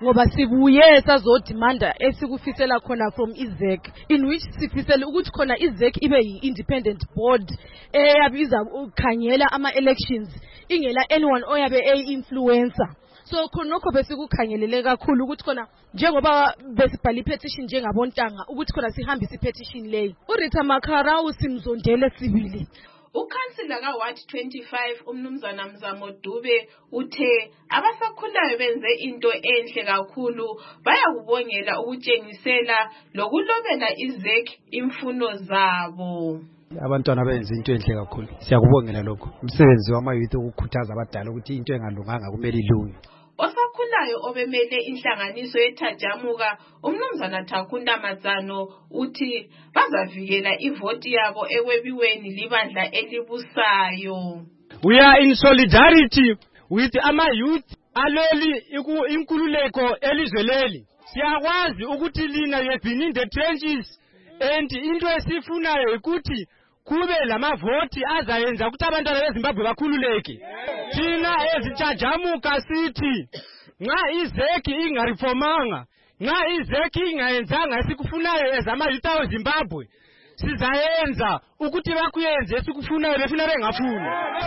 ngoba sibuye sazodimanda esikufisela khona from iZEC, in which sifisela ukuthi khona iZEC ibe yi-independent board eyabiza ukukhangela ama-elections ingela anyone oyabe e-influencer. So khonokho besikukhangelele kakhulu ukuthi khona njengoba besibhala i-petition njengabontanga ukuthi khona sihambise i-petition leyi. uRita Makarau simzondele sibili. Ukhansila kaWard 25 umnumzana Mzamo Dube uthe abasakhulayo benze into enhle kakhulu bayakubongela ukutshengisela lokulobela iZEC imfuno zabo. Abantwana benze into enhle kakhulu. Siyakubongela lokho. Umsebenzi wama-youth ukukhuthaza abadala ukuthi into engalunganga kumele ilunge. Osakhulayo obemele inhlanganiso yethajamuka umnumzana Thakunda Matsano uthi bazavikela ivoti yabo ekwebiweni libandla elibusayo. We are in solidarity with ama-youth aleli inkululeko elizweleli. Siyakwazi ukuthi lina you have been in the trenches and into esifunayo ukuthi kube lamavoti azayenza ukuthi abantwana beZimbabwe bakhululeke. Thina ezithajamuka sithi nxa iZEC ingareformanga, nxa iZEC ingayenzanga esikufunayo ezama-youth eZimbabwe, sizayenza ukuthi bakuyenze esikufunayo befuna bengafuni.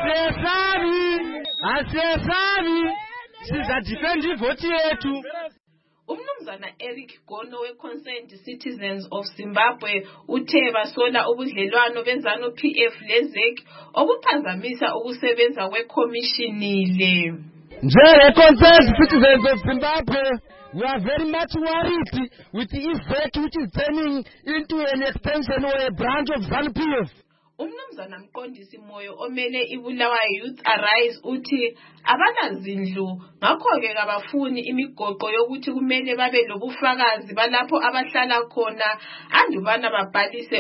Asiyesabi, sizadefend ivoti yethu. Umnumzana Eric Gono we-Concerned Citizens of Zimbabwe uthe basola ubudlelwano benzano PF leZEC obuphazamisa ukusebenza kwekhomishini le. Concerned Citizens of Zimbabwe, we are very much worried with the iZEC which is turning into an extension or a branch of ZANU-PF. Umnumzana Mqondisi Moyo omele iBulawayo Youth Arise uthi abanazindlu ngakho-ke kabafuni imigoqo yokuthi kumele babe lobufakazi balapho abahlala khona andubana babhalise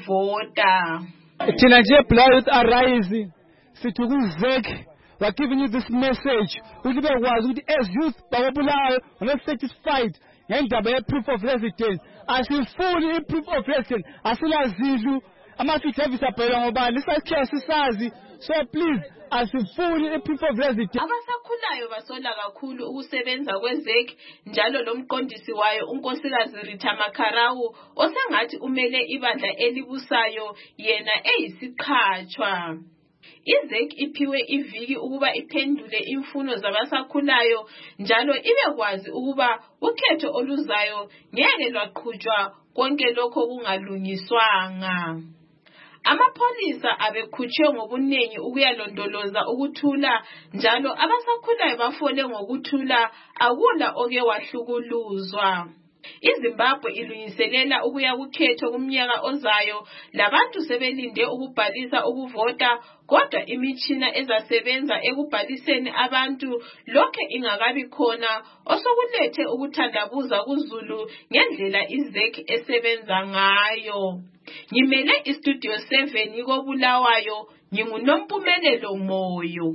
ukuvota. Thina nje Bulawayo Youth Arise sithi kuZEC we are giving you this message ukuthi bekwazi ukuthi as youth bakoBulawayo not satisfied ngendaba ye-proof of residence. Asifuni i-proof of residence, asilazindlu ama-affidavits abhalwa ngobani lisakhiya sisazi. So please asifuni i-proof of residence. Abasakhulayo basola kakhulu ukusebenza kweZEC njalo lo mqondisi wayo unkosikazi Rita Makarau osengathi umele ibandla elibusayo yena eyisiqhatshwa. iZEC iphiwe iviki ukuba iphendule imfuno zabasakhulayo njalo ibekwazi ukuba ukhetho oluzayo ngeke lwaqhutshwa konke lokho kungalungiswanga. Amapholisa abekhutshwe ngobuningi ukuyalondoloza ukuthula njalo abasakhulayo bafole ngokuthula akula oke wahlukuluzwa. iZimbabwe ilungiselela ukuya kukhetho kumnyaka ozayo labantu sebelinde ukubhalisa ukuvota kodwa imitshina ezasebenza ekubhaliseni abantu lokho ingakabi khona osokulethe ukuthandabuza kuZulu ngendlela iZEC esebenza ngayo. Ngimele iStudio 7 koBulawayo nginguNompumelelo Moyo.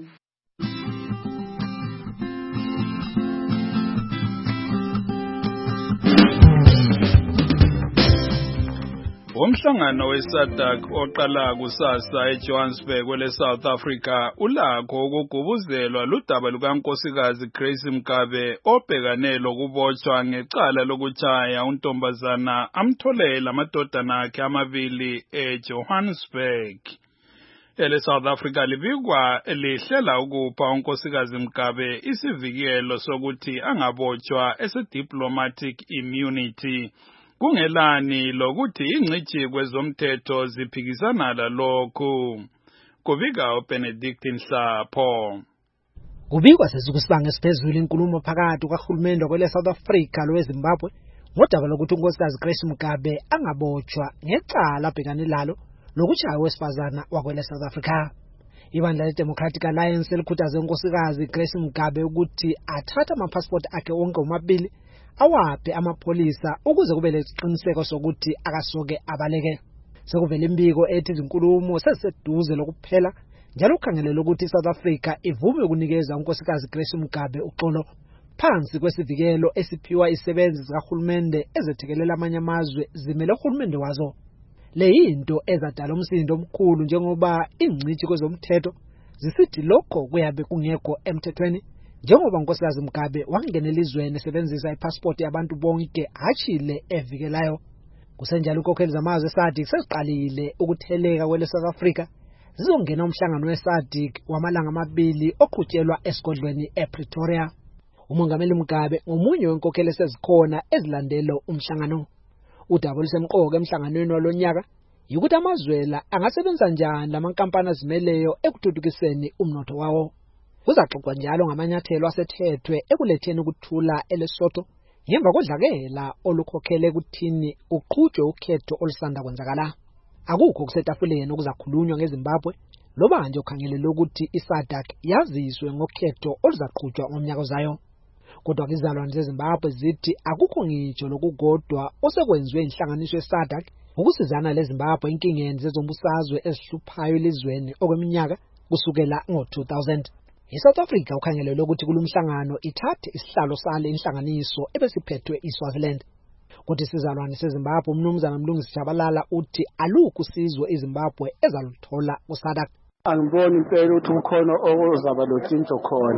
Umhlangano weSADC oqala kusasa eJohannesburg kwele South Africa ulakho ukugubuzelwa ludaba lukaNkosikazi Grace Mgabe obhekane lokubotshwa ngecala lokutshaya untombazana amtholela amadodana akhe amabili eJohannesburg. Ele South Africa libikwa lihlela ukupha uNkosikazi Mgabe isivikelo sokuthi angabotshwa diplomatic immunity. Kungelani lokuthi ingcithi kwezomthetho ziphikisana lalokho. Kubika uBenedict Nhlapho. Kubikwa sesukusibanga esiphezulu inkulumo phakathi kahulumende kwele South Africa loweZimbabwe ngodaba lokuthi uNkosikazi Grace Mgabe angabotshwa ngecala abhekane lalo lokutshaya owesifazana wakwele South Africa. Ibandla leDemocratic Alliance elikhuthaze uNkosikazi Grace Mgabe ukuthi athathe amapassport akhe onke omabili awaphe amapholisa ukuze kube lesiqiniseko sokuthi akasoke abaleke. Sekuvela imbiko ethi izinkulumo seziseduze lokuphela njalo ukhangelele ukuthi iSouth Africa ivume ukunikeza uNkosikazi Grace Mgabe uxolo phansi kwesivikelo esiphiwa isebenzi zikahulumende ezethekelela amanye amazwe zimele uhulumende wazo. Le yinto ezadala umsindo omkhulu njengoba ingcithi kwezomthetho zisithi lokho kuyabe kungekho emthethweni Njengoba unkosikazi Mugabe wangenela izweni esebenzisa ipassport yabantu bonke hachile evikelayo, kusenjalo ukhokheli zamazwe eSADC seziqalile ukutheleka kwele South Africa zizongena umhlangano weSADC wamalanga amabili oqhutshelwa esigodlweni ePretoria. Umongameli Mugabe ngomunye wenkokheli esezikhona ezilandela umhlangano. Udaba olusemqoka emhlanganweni walonyaka ukuthi amazwela angasebenza njani lamankampani azimeleyo ekuthuthukiseni umnotho wawo. Kuzaxoxwa njalo ngamanyathelo asethethwe ekuletheni ukuthula eLesotho ngemva kodlakela olukhokhele ukuthini uqhutshwe ukhetho olusanda kwenzakala. Akukho kusetafuleni okuzakhulunywa ngeZimbabwe loba nje ukhangelele ukuthi iSADC yaziswe ngokhetho oluzaqhutshwa ngomnyaka ozayo. Kodwa izalwane zeZimbabwe zithi akukho ngitsho lokugodwa osekwenziwe inhlanganiso yeSADC ukusizana leZimbabwe inkingeni zezombusazwe ezihluphayo elizweni okweminyaka kusukela ngo-2000. ISouth Africa ukhangelele ukuthi kulumhlangano ithathe isihlalo sale inhlanganiso ebesiphethwe iSwaziland. Kodwa isizalwane seZimbabwe umnumzana Mlungisi Jabalala uthi alukho usizwe iZimbabwe ezaluthola kuSADC. Angiboni impela ukuthi ukhona okuzaba lotshintsho khona.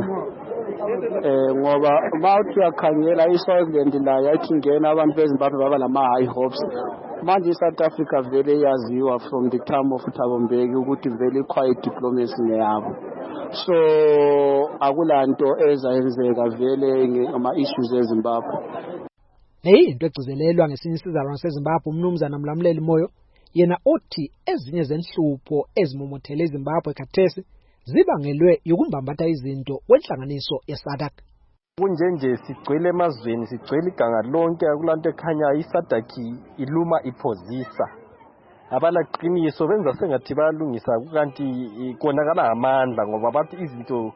Ngoba mawuthi uyakhangela iSwaziland la yathi ngena abantu beZimbabwe baba lama high hopes. Manje iSouth Africa vele yaziwa from the time of Thabo Mbeki ukuthi vele quiet diplomacy ngeyabo. So akulanto ezayenzeka vele ngama issues eZimbabwe. Into egcizelelwa ngesinye isizalwane seZimbabwe umnumzana Mlamuleli Moyo yena othi ezinye zenhlupho ezimomothele eZimbabwe khathesi zibangelwe yokumbambatha izinto wenhlanganiso yeSADC. Kunjenje sigcwele emazweni sigcwele iganga lonke akulanto ekhanya iSADC iluma iphozisa. Abala qiniso benza sengathi bayalungisa kanti konakala amandla ngoba bathi izinto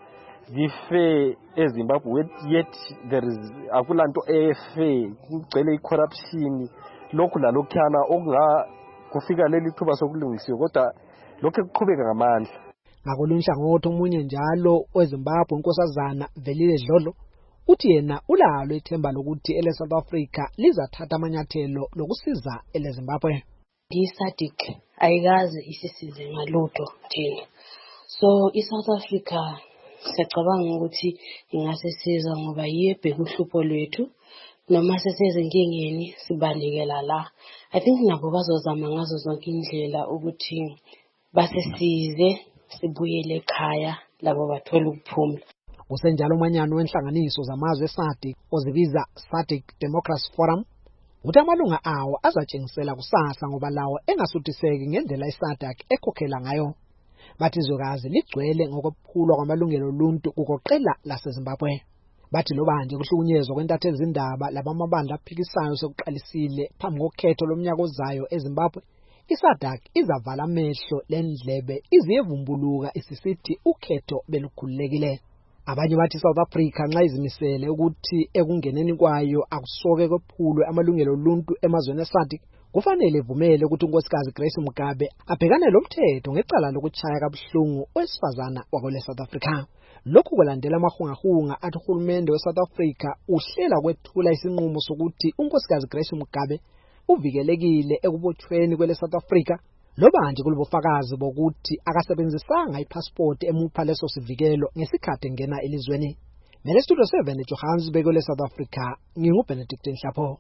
zife eZimbabwe yet there is akulanto efe kugcwele icorruption lokhu lalokhana okunga kufika leli thuba sokulungisiwa kodwa lokho kuqhubeka ngamandla. Ngakolunhlangothi omunye njalo weZimbabwe unkosazana Velile Dlodlo uthi yena ulalo ithemba lokuthi eleSouth Africa lizathatha amanyathelo lokusiza eleZimbabwe. iSADC ayikaze isisize ngalutho thina. So iSouth Africa siyacabanga ukuthi ingasisiza ngoba yebheka uhlupho lwethu noma sesezinkingeni sibanikela la. I think nabo bazozama ngazo zonke indlela ukuthi basisize sibuyele ekhaya labo bathola ukuphumula. Kusenjalo umanyano wenhlanganiso zamazwe eSADC ozibiza SADC Democracy Forum uthi amalunga awo azatshengisela kusasa ngoba lawo engasuthiseki ngendlela iSADC ekhokhela ngayo. Bathi izwekazi ligcwele ngokuphulwa kwamalungelo oluntu kugoqela laseZimbabwe. Bathi loba nje kuhlukunyezwa kwentathe ezindaba labamabandla aphikisayo sokuqalisile phambi kokhetho lomnyaka ozayo eZimbabwe, iSADC izavala amehlo lendlebe iziyevumbuluka isisithi ukhetho belukhululekile. Abanye bathi South Africa nxa izimisele ukuthi ekungeneni kwayo akusoke kwephulwe amalungelo oluntu emazweni eSADC, kufanele ivumele ukuthi unkosikazi Grace Mugabe abhekane lomthetho ngecala lokuchaya kabuhlungu owesifazana wakwele South Africa. Lokhu kulandela amahungahunga athi uhulumende weSouth Africa uhlela kwethula isinqumo sokuthi unkosikazi Grace Mugabe uvikelekile ekubotshweni kwele South Africa loba nje kulobufakazi bokuthi akasebenzisanga ipassport emupha leso sivikelo ngesikhathi engena elizweni. Mele Studio 7 eJohannesburg kwele South Africa nginguBenedict Nhlapho.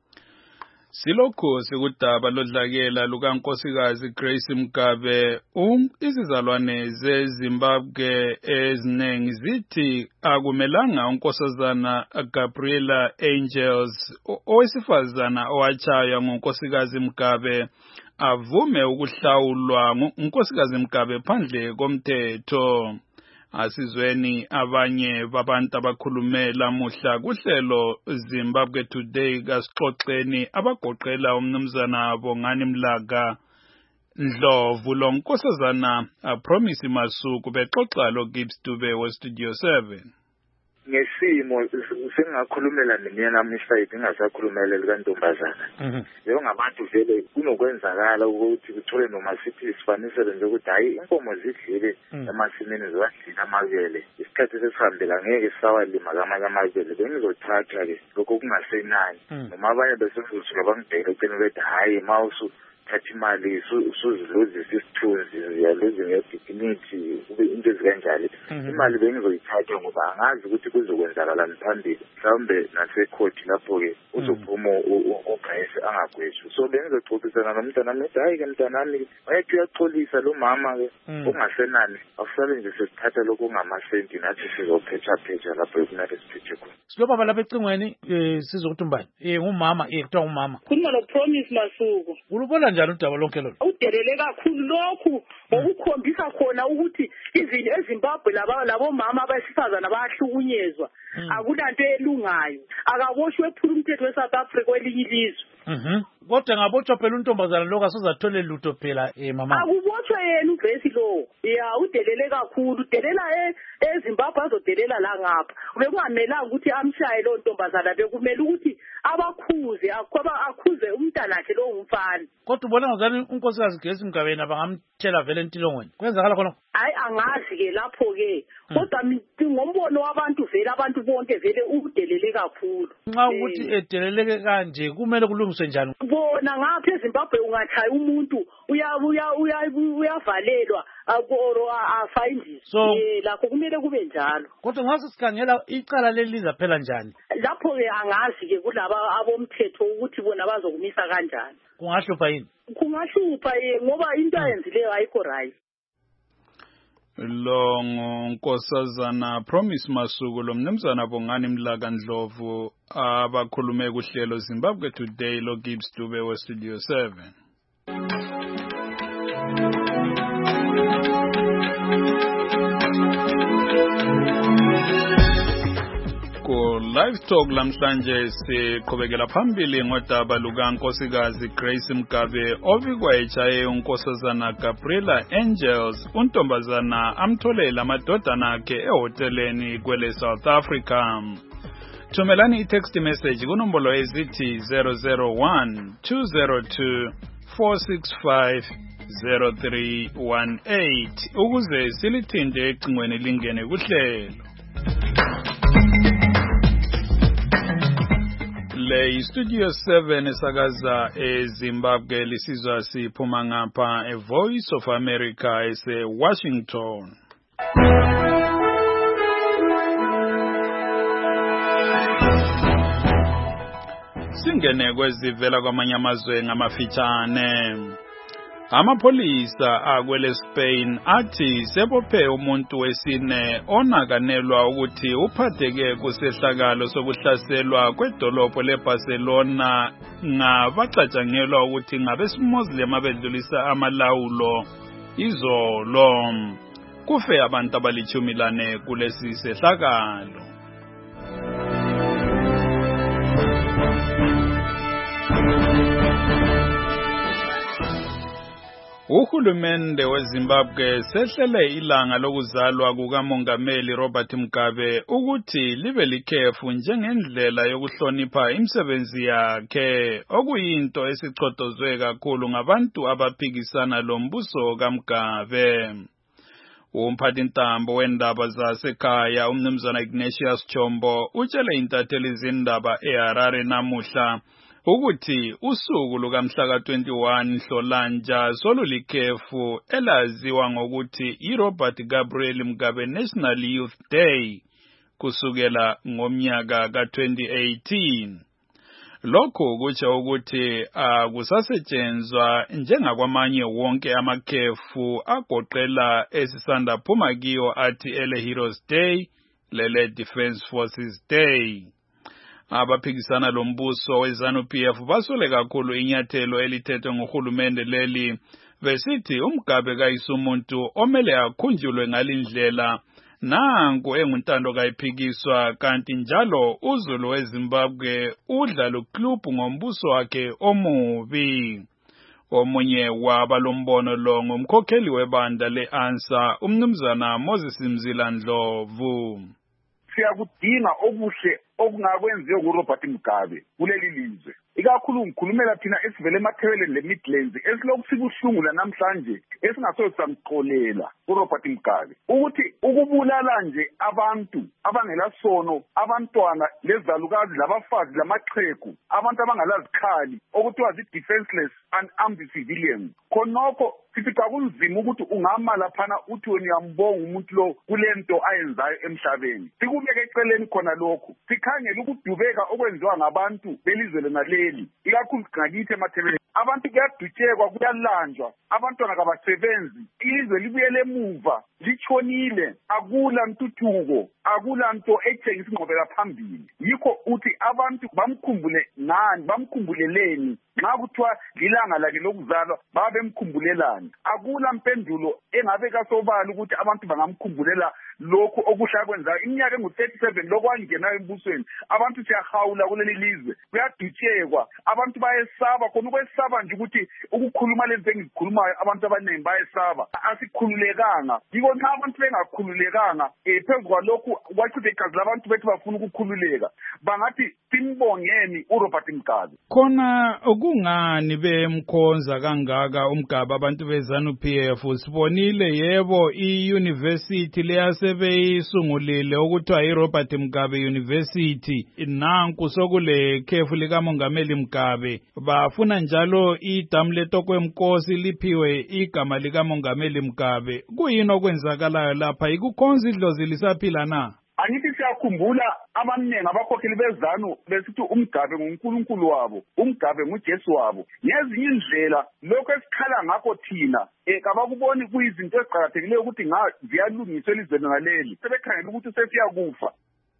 Silokho sikudaba lodlakela lukankosikazi Grace Mugabe izizalwane zeZimbabwe ezinengi zithi akumelanga unkosazana Gabriela Angels owesifazana owachaywa ngonkosikazi Mugabe avume ukuhlawulwa unkosikazi Mugabe phandle komthetho. Asizweni abanye babantu abakhulumela muhla kuhlelo Zimbabwe Today kasixoxeni abagoqela umnumzana Bongani Mlaga Ndlovu lonkosazana Promise Masuku bexoxa lo Gibbs Dube we Studio 7. Ngesimo sengakhulumela nemina mhlawumbe ingasakhulumela likantombazana. Leyo ngabantu vele kunokwenzakala ukuthi kuthole noma sithi isifaniselo nje ukuthi hayi inkomo zidlile emasimini zidlila amabele. Isikhathi sesihambela ngeke sawalima kamanye amabele bengizothatha ke lokho kungasenani. Noma abanye besefuzula bangibheka eceleni bethi hayi mawusu uthatha imali usuziluzisa isithunzi uyaluza ngedignity kube into ezikanjalo imali bengizoyithatha ngoba angazi ukuthi kuzokwenzakalani phambili mhlawumbe nasecourt lapho-ke uzophuma ugayese angagwetshwa so bengizoxoxisana nomntanami ethi hayi-ke mntanami wayethi uyaxolisa lo mama-ke ongasenani akusale nje sesithatha lokhu ongamasenti nathi sizophetha lapho ekumele siphethe khona silobaba lapha ecingweni sizokuthi umbani ngumama kuthiwa ngumama khuluma no-Promise Masuku ulubona njani udaba lonke lolu udelele kakhulu lokhu ngokukhombisa khona ukuthi izinto eZimbabwe labomama abesifazana bayahlukunyezwa akulanto elungayo akaboshwe ephula umthetho weSouth Africa kwelinye ilizwe kodwa ngabotshwa phela untombazana lokho asozathole lutho phela mama akubotshwe yena uVesi lo udelele kakhulu udelela eZimbabwe azodelela la ngapha bekungamelanga ukuthi amshaye lo ntombazana bekumele ukuthi akhuze umntanakhe lo ngumfana kodwa ubona ngazani unkosikazi Grace Mgabeni abangamthela vele entilongweni kwenzakala khona hayi angazi-ke lapho-ke kodwa ngombono wabantu vele abantu bonke vele udelele kakhulu nxa ukuthi edeleleke kanje kumele kulungiswe njani bona ngapha eZimbabwe ungatshaya umuntu uyavalelwa afayindiswe lakho kumele kube njalo kodwa nxa sikhangela icala leli liza phela njani lapho-ke angazi-ke kulaba abomthetho ukuthi bona bazokumisa kanjani kungahlupha yini kungahlupha ngoba into ayenzileyo ayikho right lo ngunkosazana Promise Masuku lo mnumzana Bongani Mlaka Ndlovu abakhulume kuhlelo Zimbabwe Today lo Gibbs Dube we Studio 7 Live Talk lamhlanje siqhubekela phambili ngodaba lukankosikazi Grace Mgabe ovikwa echaye unkosazana Gabriela Angels untombazana amtholela amadodana akhe ehoteleni kwele South Africa. Thumelani i-text message kunombolo ezithi 001 202 465 0318 ukuze silithinde ecingweni lingene kuhlelo. Le Studio 7 esakaza eZimbabwe lisizwa siphuma ngapha eVoice of America ese Washington. Singene kwezivela kwamanye amazwe ngamafitshane. Amapolisa akwele Spain athi sebophe umuntu wesine onakanelwa ukuthi uphatheke kusehlakalo sokuhlaselwa kwedolopho leBarcelona ngabacatshangelwa ukuthi ngabeSmuslim abedlulisa amalawulo izolo. Kufe abantu abali-14 kulesi sehlakalo. Uhulumende weZimbabwe sehlele ilanga lokuzalwa kukamongameli Robert Mugabe ukuthi libe likhefu njengendlela yokuhlonipha imisebenzi yakhe okuyinto esichotozwe kakhulu ngabantu abaphikisana lombuso kaMugabe. Umphathintambo wendaba zasekhaya umnumzana Ignatius Chombo utshele intatheli izindaba eHarare namuhla ukuthi usuku lukamhla ka-21 Nhlolanja solulikhefu elaziwa ngokuthi iRobert Gabriel Mugabe National Youth Day kusukela ngomnyaka ka-2018. Lokho kutsho ukuthi akusasetshenzwa njengakwamanye wonke amakhefu agoqela esisanda phuma kiyo athi ele Heroes Day lele Defence Forces Day. Abaphikisana lombuso weZANU-PF basole kakhulu inyathelo elithethwe ngohulumende leli besithi uMugabe kayisumuntu omele akhunjulwe ngalindlela nanku enguntando kayiphikiswa kanti njalo uzulu weZimbabwe udla luklubhu ngombuso wakhe omubi. Omunye wabalombono lo ngumkhokheli webandla leANSA umnumzana Moses Mzila Ndlovu. Siyakudinga obuhle okungakwenziwe kuRobert Mugabe kuleli lizwe. Ikakhulu ngikhulumela thina esivele eMathebeleni leMidlands esilokhu sibuhlungu namhlanje esingasoze samxolela uRobert Mugabe ukuthi ukubulala nje abantu abangela sono, abantwana lezalukazi labafazi lamaqhegu, abantu abangalazikhali okuthiwa zi-defenseless and armed civilians. Khonokho sifica kunzima ukuthi ungama laphana uthi wena uyambonga umuntu lo kulento ayenzayo emhlabeni. Sikubeke eceleni khona lokho. Sikhangela ukudubeka okwenziwa ngabantu belizwe lenaleli. Ikakhulu ngakithi eMathebeleni. Abantu kuyadutshekwa, kuyalanjwa, abantwana kabasebenzi, ilizwe libuyele emuva, litshonile, akula ntuthuko, akula nto etshengisa ingqubekela phambili. Yikho uthi abantu bamkhumbule ngani, bamkhumbuleleni nxa kuthiwa lilanga lakhe lokuzalwa babemkhumbulelani. Akula mpendulo engabe kasobala ukuthi abantu bangamkhumbulela lokho okuhla kwenzayo iminyaka engu-37 lokwangenayo embusweni. Abantu siyahawula kuleli lizwe, kuyadutshekwa, abantu bayesaba, khona ukwesaba nje ukuthi ukukhuluma lento engikhulumayo abantu abaningi bayesaba. Asikhululekanga. Yiko nxa abantu bengakhululekanga phezu kwalokhu kwachitha igazi labantu bethu bafuna ukukhululeka, bangathi simbongeni uRobert Mugabe. Khona okungani bemkhonza kangaka uMgabe abantu beZANU-PF? Sibonile yebo i-university leyasebeyisungulile okuthiwa iRobert Mugabe University, nanku sokule khefu likamongameli Mugabe. Bafuna njalo idamu leTokwemkosi liphiwe igama likamongameli Mugabe. Kuyini okwenzakalayo lapha? Ikukhonza idlozi lisaphila na? Angithi siyakhumbula abaningi abakhokheli beZANU besithi uMgabe nguNkulunkulu wabo, uMgabe nguJesu wabo. Ngezinye indlela lokho esikhala ngakho thina kabakuboni kuyizinto eziqhakathekileyo ukuthi ziyalungiswa elizweni ngaleli. Sebekhangela ukuthi sesiyakufa.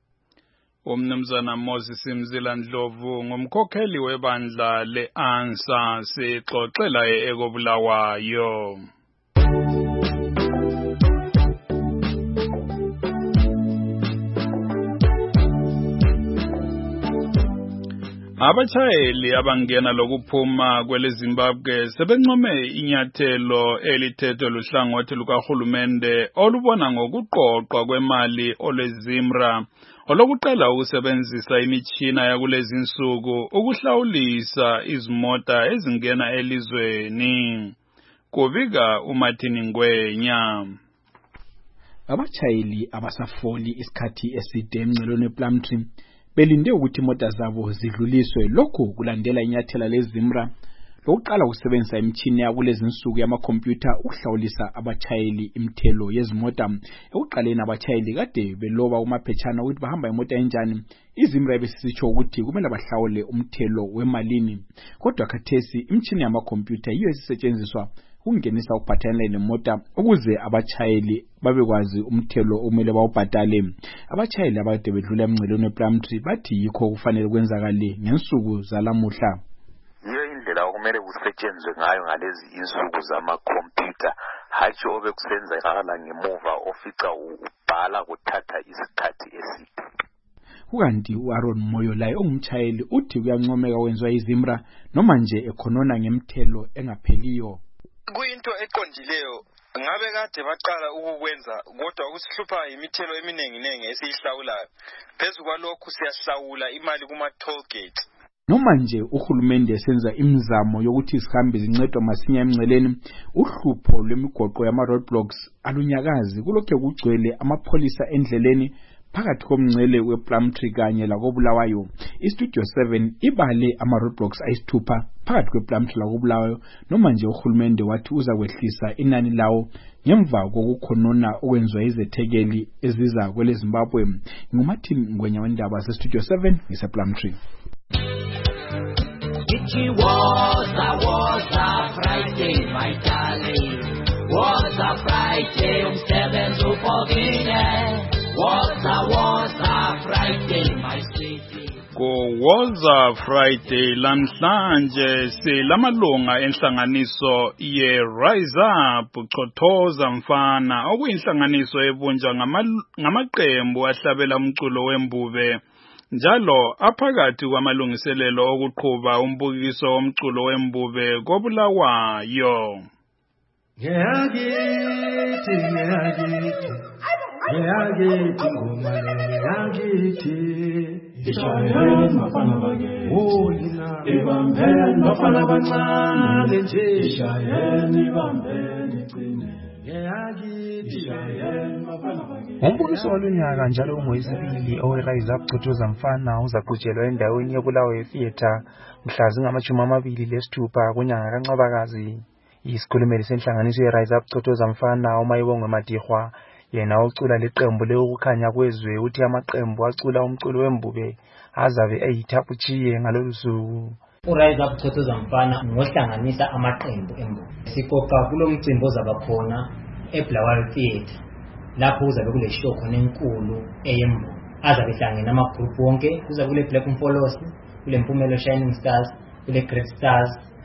Umnumzana Moses Mzila Ndlovu ngumkhokheli webandla le-ANSA, sixoxela eKobulawayo. Abatshayeli abangena lokuphuma kwele Zimbabwe sebencome inyathelo elithethwe luhlangothi lukahulumende olubona ngokuqoqwa kwemali olweZIMRA olokuqala ukusebenzisa imitshina yakulezi insuku ukuhlawulisa izimota ezingena elizweni. Kubika uMartin Ngwenya. Abatshayeli abasafoli isikhathi eside emncelweni wePlumtree belinde ukuthi imota zabo zidluliswe, lokhu kulandela inyathela leZIMRA lokuqala ukusebenzisa imitshini yakulezi insuku yamakhompyutha ukuhlawulisa abatshayeli imithelo yezimota. Ekuqaleni abatshayeli kade beloba umaphetshana ukuthi bahamba imota enjani, iZIMRA ibisitsho ukuthi kumele bahlawule umthelo wemalini. Kodwa khathesi imitshini yamakhompyutha yiyo esisetshenziswa ukungenisa ukuphathelana nemota ukuze abatshayeli babekwazi umthelo omele bawubhadale. Abatshayeli abade bedlula emncelweni wePlumtree bathi yikho kufanele kwenzakale ngensuku zalamuhla. Yiyo indlela okumele kusetshenzwe ngayo ngalezi insuku zamakhompyutha, hatshi obekusenzakala ngemuva ofica ubhala kuthatha isikhathi eside. Ukanti uAaron Moyo laye ongumtshayeli uthi kuyancomeka wenziwa iZIMRA noma nje ekhonona ngemthelo engapheliyo. Kuyinto eqondileyo, ngabe kade baqala ukukwenza kodwa kusihlupha imithelo eminenginengi esiyihlawulayo. Phezu kwalokhu siyahlawula imali kuma-toll gate. Noma nje uhulumende esenza imizamo yokuthi izihambi zincedwe masinya emnceleni, uhlupho lwemigoqo yama-roadblocks alunyakazi kulokho kugcwele amapholisa endleleni phakathi komngcele wePlumtree kanye lakoBulawayo. iStudio 7 ibale ama-roadblocks ayisithupha phakathi kwePlumtree lakoBulawayo, noma nje uhulumende wathi uza kwehlisa inani lawo ngemva kokukhonona okwenziwa izethekeli eziza kwele Zimbabwe. NguMartin Ngwenya wendaba zeStudio 7 ngisePlumtree. It was a Friday, my darling. Was a Friday, umsebenzi upokile. Was a Friday, my sweetie. Was Friday lamhlanje silamalunga enhlanganiso ye Rise Up Chothoza Mfana okuyinhlanganiso ebunjwa ngamaqembu ahlabela umculo wembube. Njalo aphakathi kwamalungiselelo okuqhuba umbukiso womculo wembube koBulawayo. Ngeyakithi ngoma ngeyakithi Ishayeni bafana bakithi ibambeni bafana abancane nje ishayeni ibambeni iqine Umbukiso walonyaka njalo ungowesibili oweRise Up Cothoza Mfana uzaqhutshelwa endaweni yeBulawayo Theatre mhla zingama-26 kunyanga kaNcwabakazi. Isikhulumeli senhlanganiso yeRise Up Cothoza Mfana uMayibongwe Madihwa yena ocula leqembu lokukhanya kwezwe uthi amaqembu acula umculo wembube azabe eyithapuchiye ngalolu suku. uRise Up Cothoza Mfana ngohlanganisa amaqembu embube. Sikoka kulomcimbi ozaba khona eBulawayo Theatre lapho kuzabe kule show khona enkulu eyembube. Azabe hlangene amagroup wonke, kuzabe kule Black Mfolosi, kule Mpumelelo Shining Stars, kule Great Stars,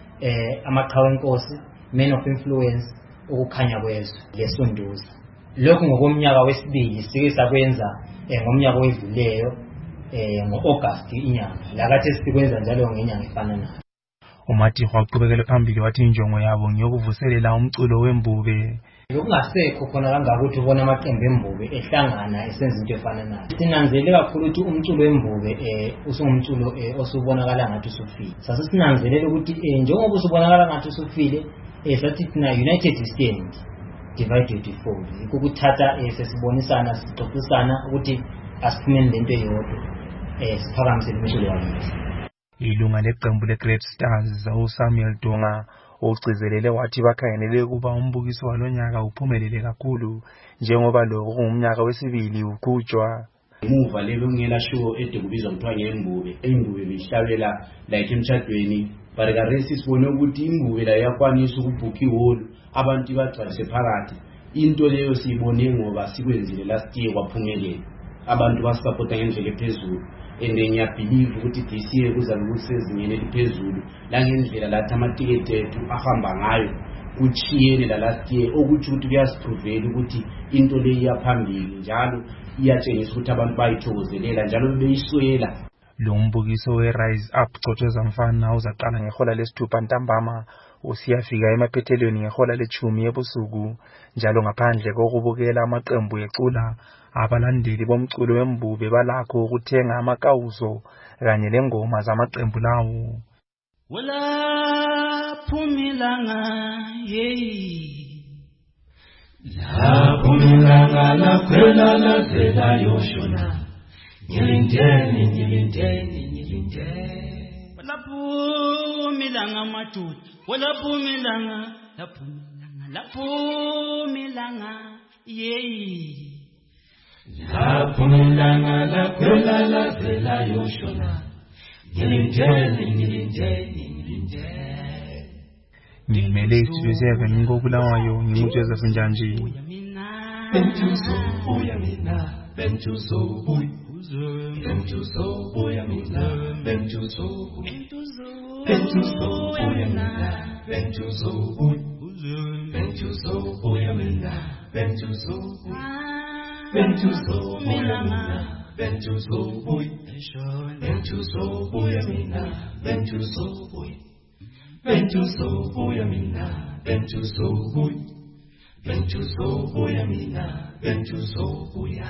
amaqhawe enkosi, Men of Influence, ukukhanya kwezwe lesunduza. Lokhu ngokomnyaka wesibili sike sakwenza ngomnyaka owedluleyo ngo-August inyanga. Lakathi sikwenza njalo ngenyanga efana nayo. uMadihwa uqhubekele phambili wathi injongo yabo ngiyokuvuselela umculo wembube. Lokungasekho khona kangaka ukuthi ubona amaqembu embube ehlangana esenza into efana nayo. Sinanzelele kakhulu ukuthi umculo wembube usungumculo osubonakala ngathi usufile. Sase sinanzelele ukuthi njengoba usubonakala ngathi usufile sathi thina United we stand, divided we fall. Ukuthatha sesibonisana sixoxisana ukuthi asiphumeni lento eyodwa siphakamise umculo wakithi. Ilunga leqembu leGreat Stars uSamuel Dunga ugcizelele wathi bakhangelele ukuba umbukiso walonyaka uphumelele kakhulu njengoba lo ungumnyaka wesibili uqhutshwa. Emuva lelo ngela show edekubizwa kuthiwa ngembube. Imbube bihlabela like emshadweni, but karesi sibone ukuthi imbube la yakwanisa ukubhuka ihall abantu bagcwalise phakathi. Into leyo siyibone ngoba sikwenzile last year kwaphumelela. Abantu basupporta ngendlela ephezulu. And ngiyabelieve ukuthi this year kuzabe kusezingeni eliphezulu la ngendlela lathi amatiketi ethu ahamba ngayo kuchiyene la last year okuthi kuyasiprovela ukuthi into leyi yaphambili njalo iyatshengisa ukuthi abantu bayithokozelela njalo beyiswela. Lo mbukiso weRise Up Cothoza Mfana uzaqala ngehola lesithupha ntambama usiyafika emaphethelweni ngehola le10 ebusuku njalo ngaphandle kokubukela amaqembu ecula abalandeli bomculo wembube balakho ukuthenga amakawuso kanye lengoma zamaqembu lawo. Wala phumilanga la phumilanga la kwela la zela yoshona Nyilindeni wala phumilanga majuda wala phumilanga la phumilanga la phumilanga la kwela la zela yoshona Nyilindeni Ngimele Joseph ngokubulawayo ngimuJoseph Njanji. Bentuso buya mina bentuso buya Bentuso buya mina bentuso buya mina bentuso buya Bentuso buya mina bentuso buya Bentuso buya mina bentuso buya Bentuso buya mina bentuso buya Bentuso buya mina bentuso buya Bentuso buya mina bentuso buya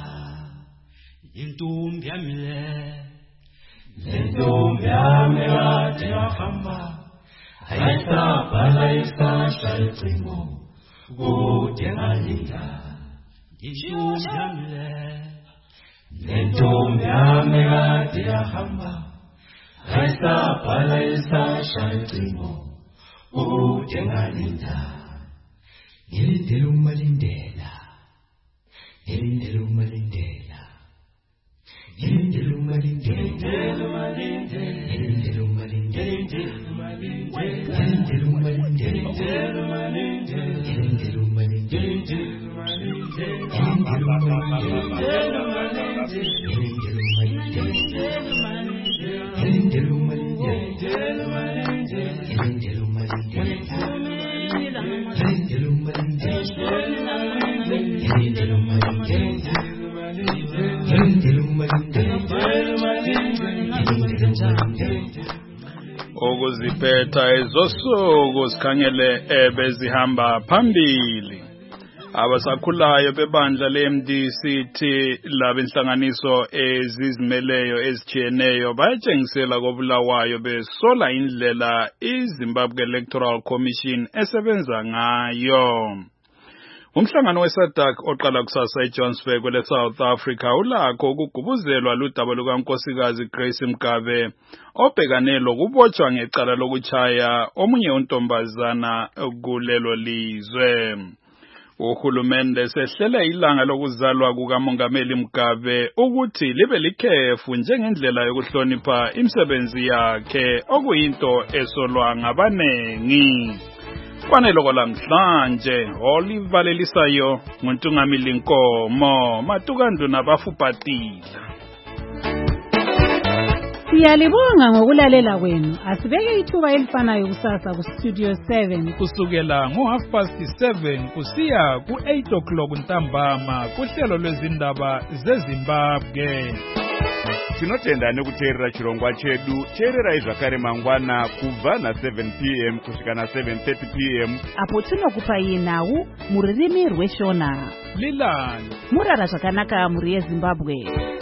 Intumbi yamile Lentumbi yami kade yahamba ayisabhala isasha icingo kude ngalinda Intumbi yamile Lentumbi yami kade yahamba ayisabhala isasha icingo kude ngalinda Ngilindele umalindela Ngilindele umalindela Ngilindele umalindela Ngilindele umalindela Ngilindele umalindela Ngilindele umalindela Ngilindele Okuziphetha ezosuku sikhangele ebezihamba phambili. Abasakhulayo bebandla le-MDC labenhlanganiso ezizimeleyo ezitshiyeneyo bayatshengisela koBulawayo besola indlela iZimbabwe Electoral Commission esebenza ngayo. Umhlangano weSADC oqala kusasa eJohannesburg le-South Africa ulakho ukugubuzelwa ludaba lukankosikazi Grace Mgabe obhekane lokubotshwa ngecala lokuchaya omunye untombazana kulelo lizwe. Uhulumende sehlela ilanga lokuzalwa kukaMongameli Mgabe ukuthi libe likhefu njengendlela yokuhlonipha imisebenzi yakhe okuyinto esolwa ngabanengi. Kwanelo kolamhlanje olivalelisayo nguNtungamili Nkomo Matukandu nabafuphatila. Siyalibonga ngokulalela kwenu. Asibeke ithuba elifanayo kusasa ku Studio 7 kusukela ngo7:30 kusiya ku8 ntambama kuhlelo lwezindaba zeZimbabwe. Tinotenda nekuteerera chirongwa chedu. Teerera zvakare mangwana kubva na7 p.m. kusvika na7:30 p.m. apo tinokupa nawu muririmi rweshona. Lilani murara zvakanaka muri yeZimbabwe.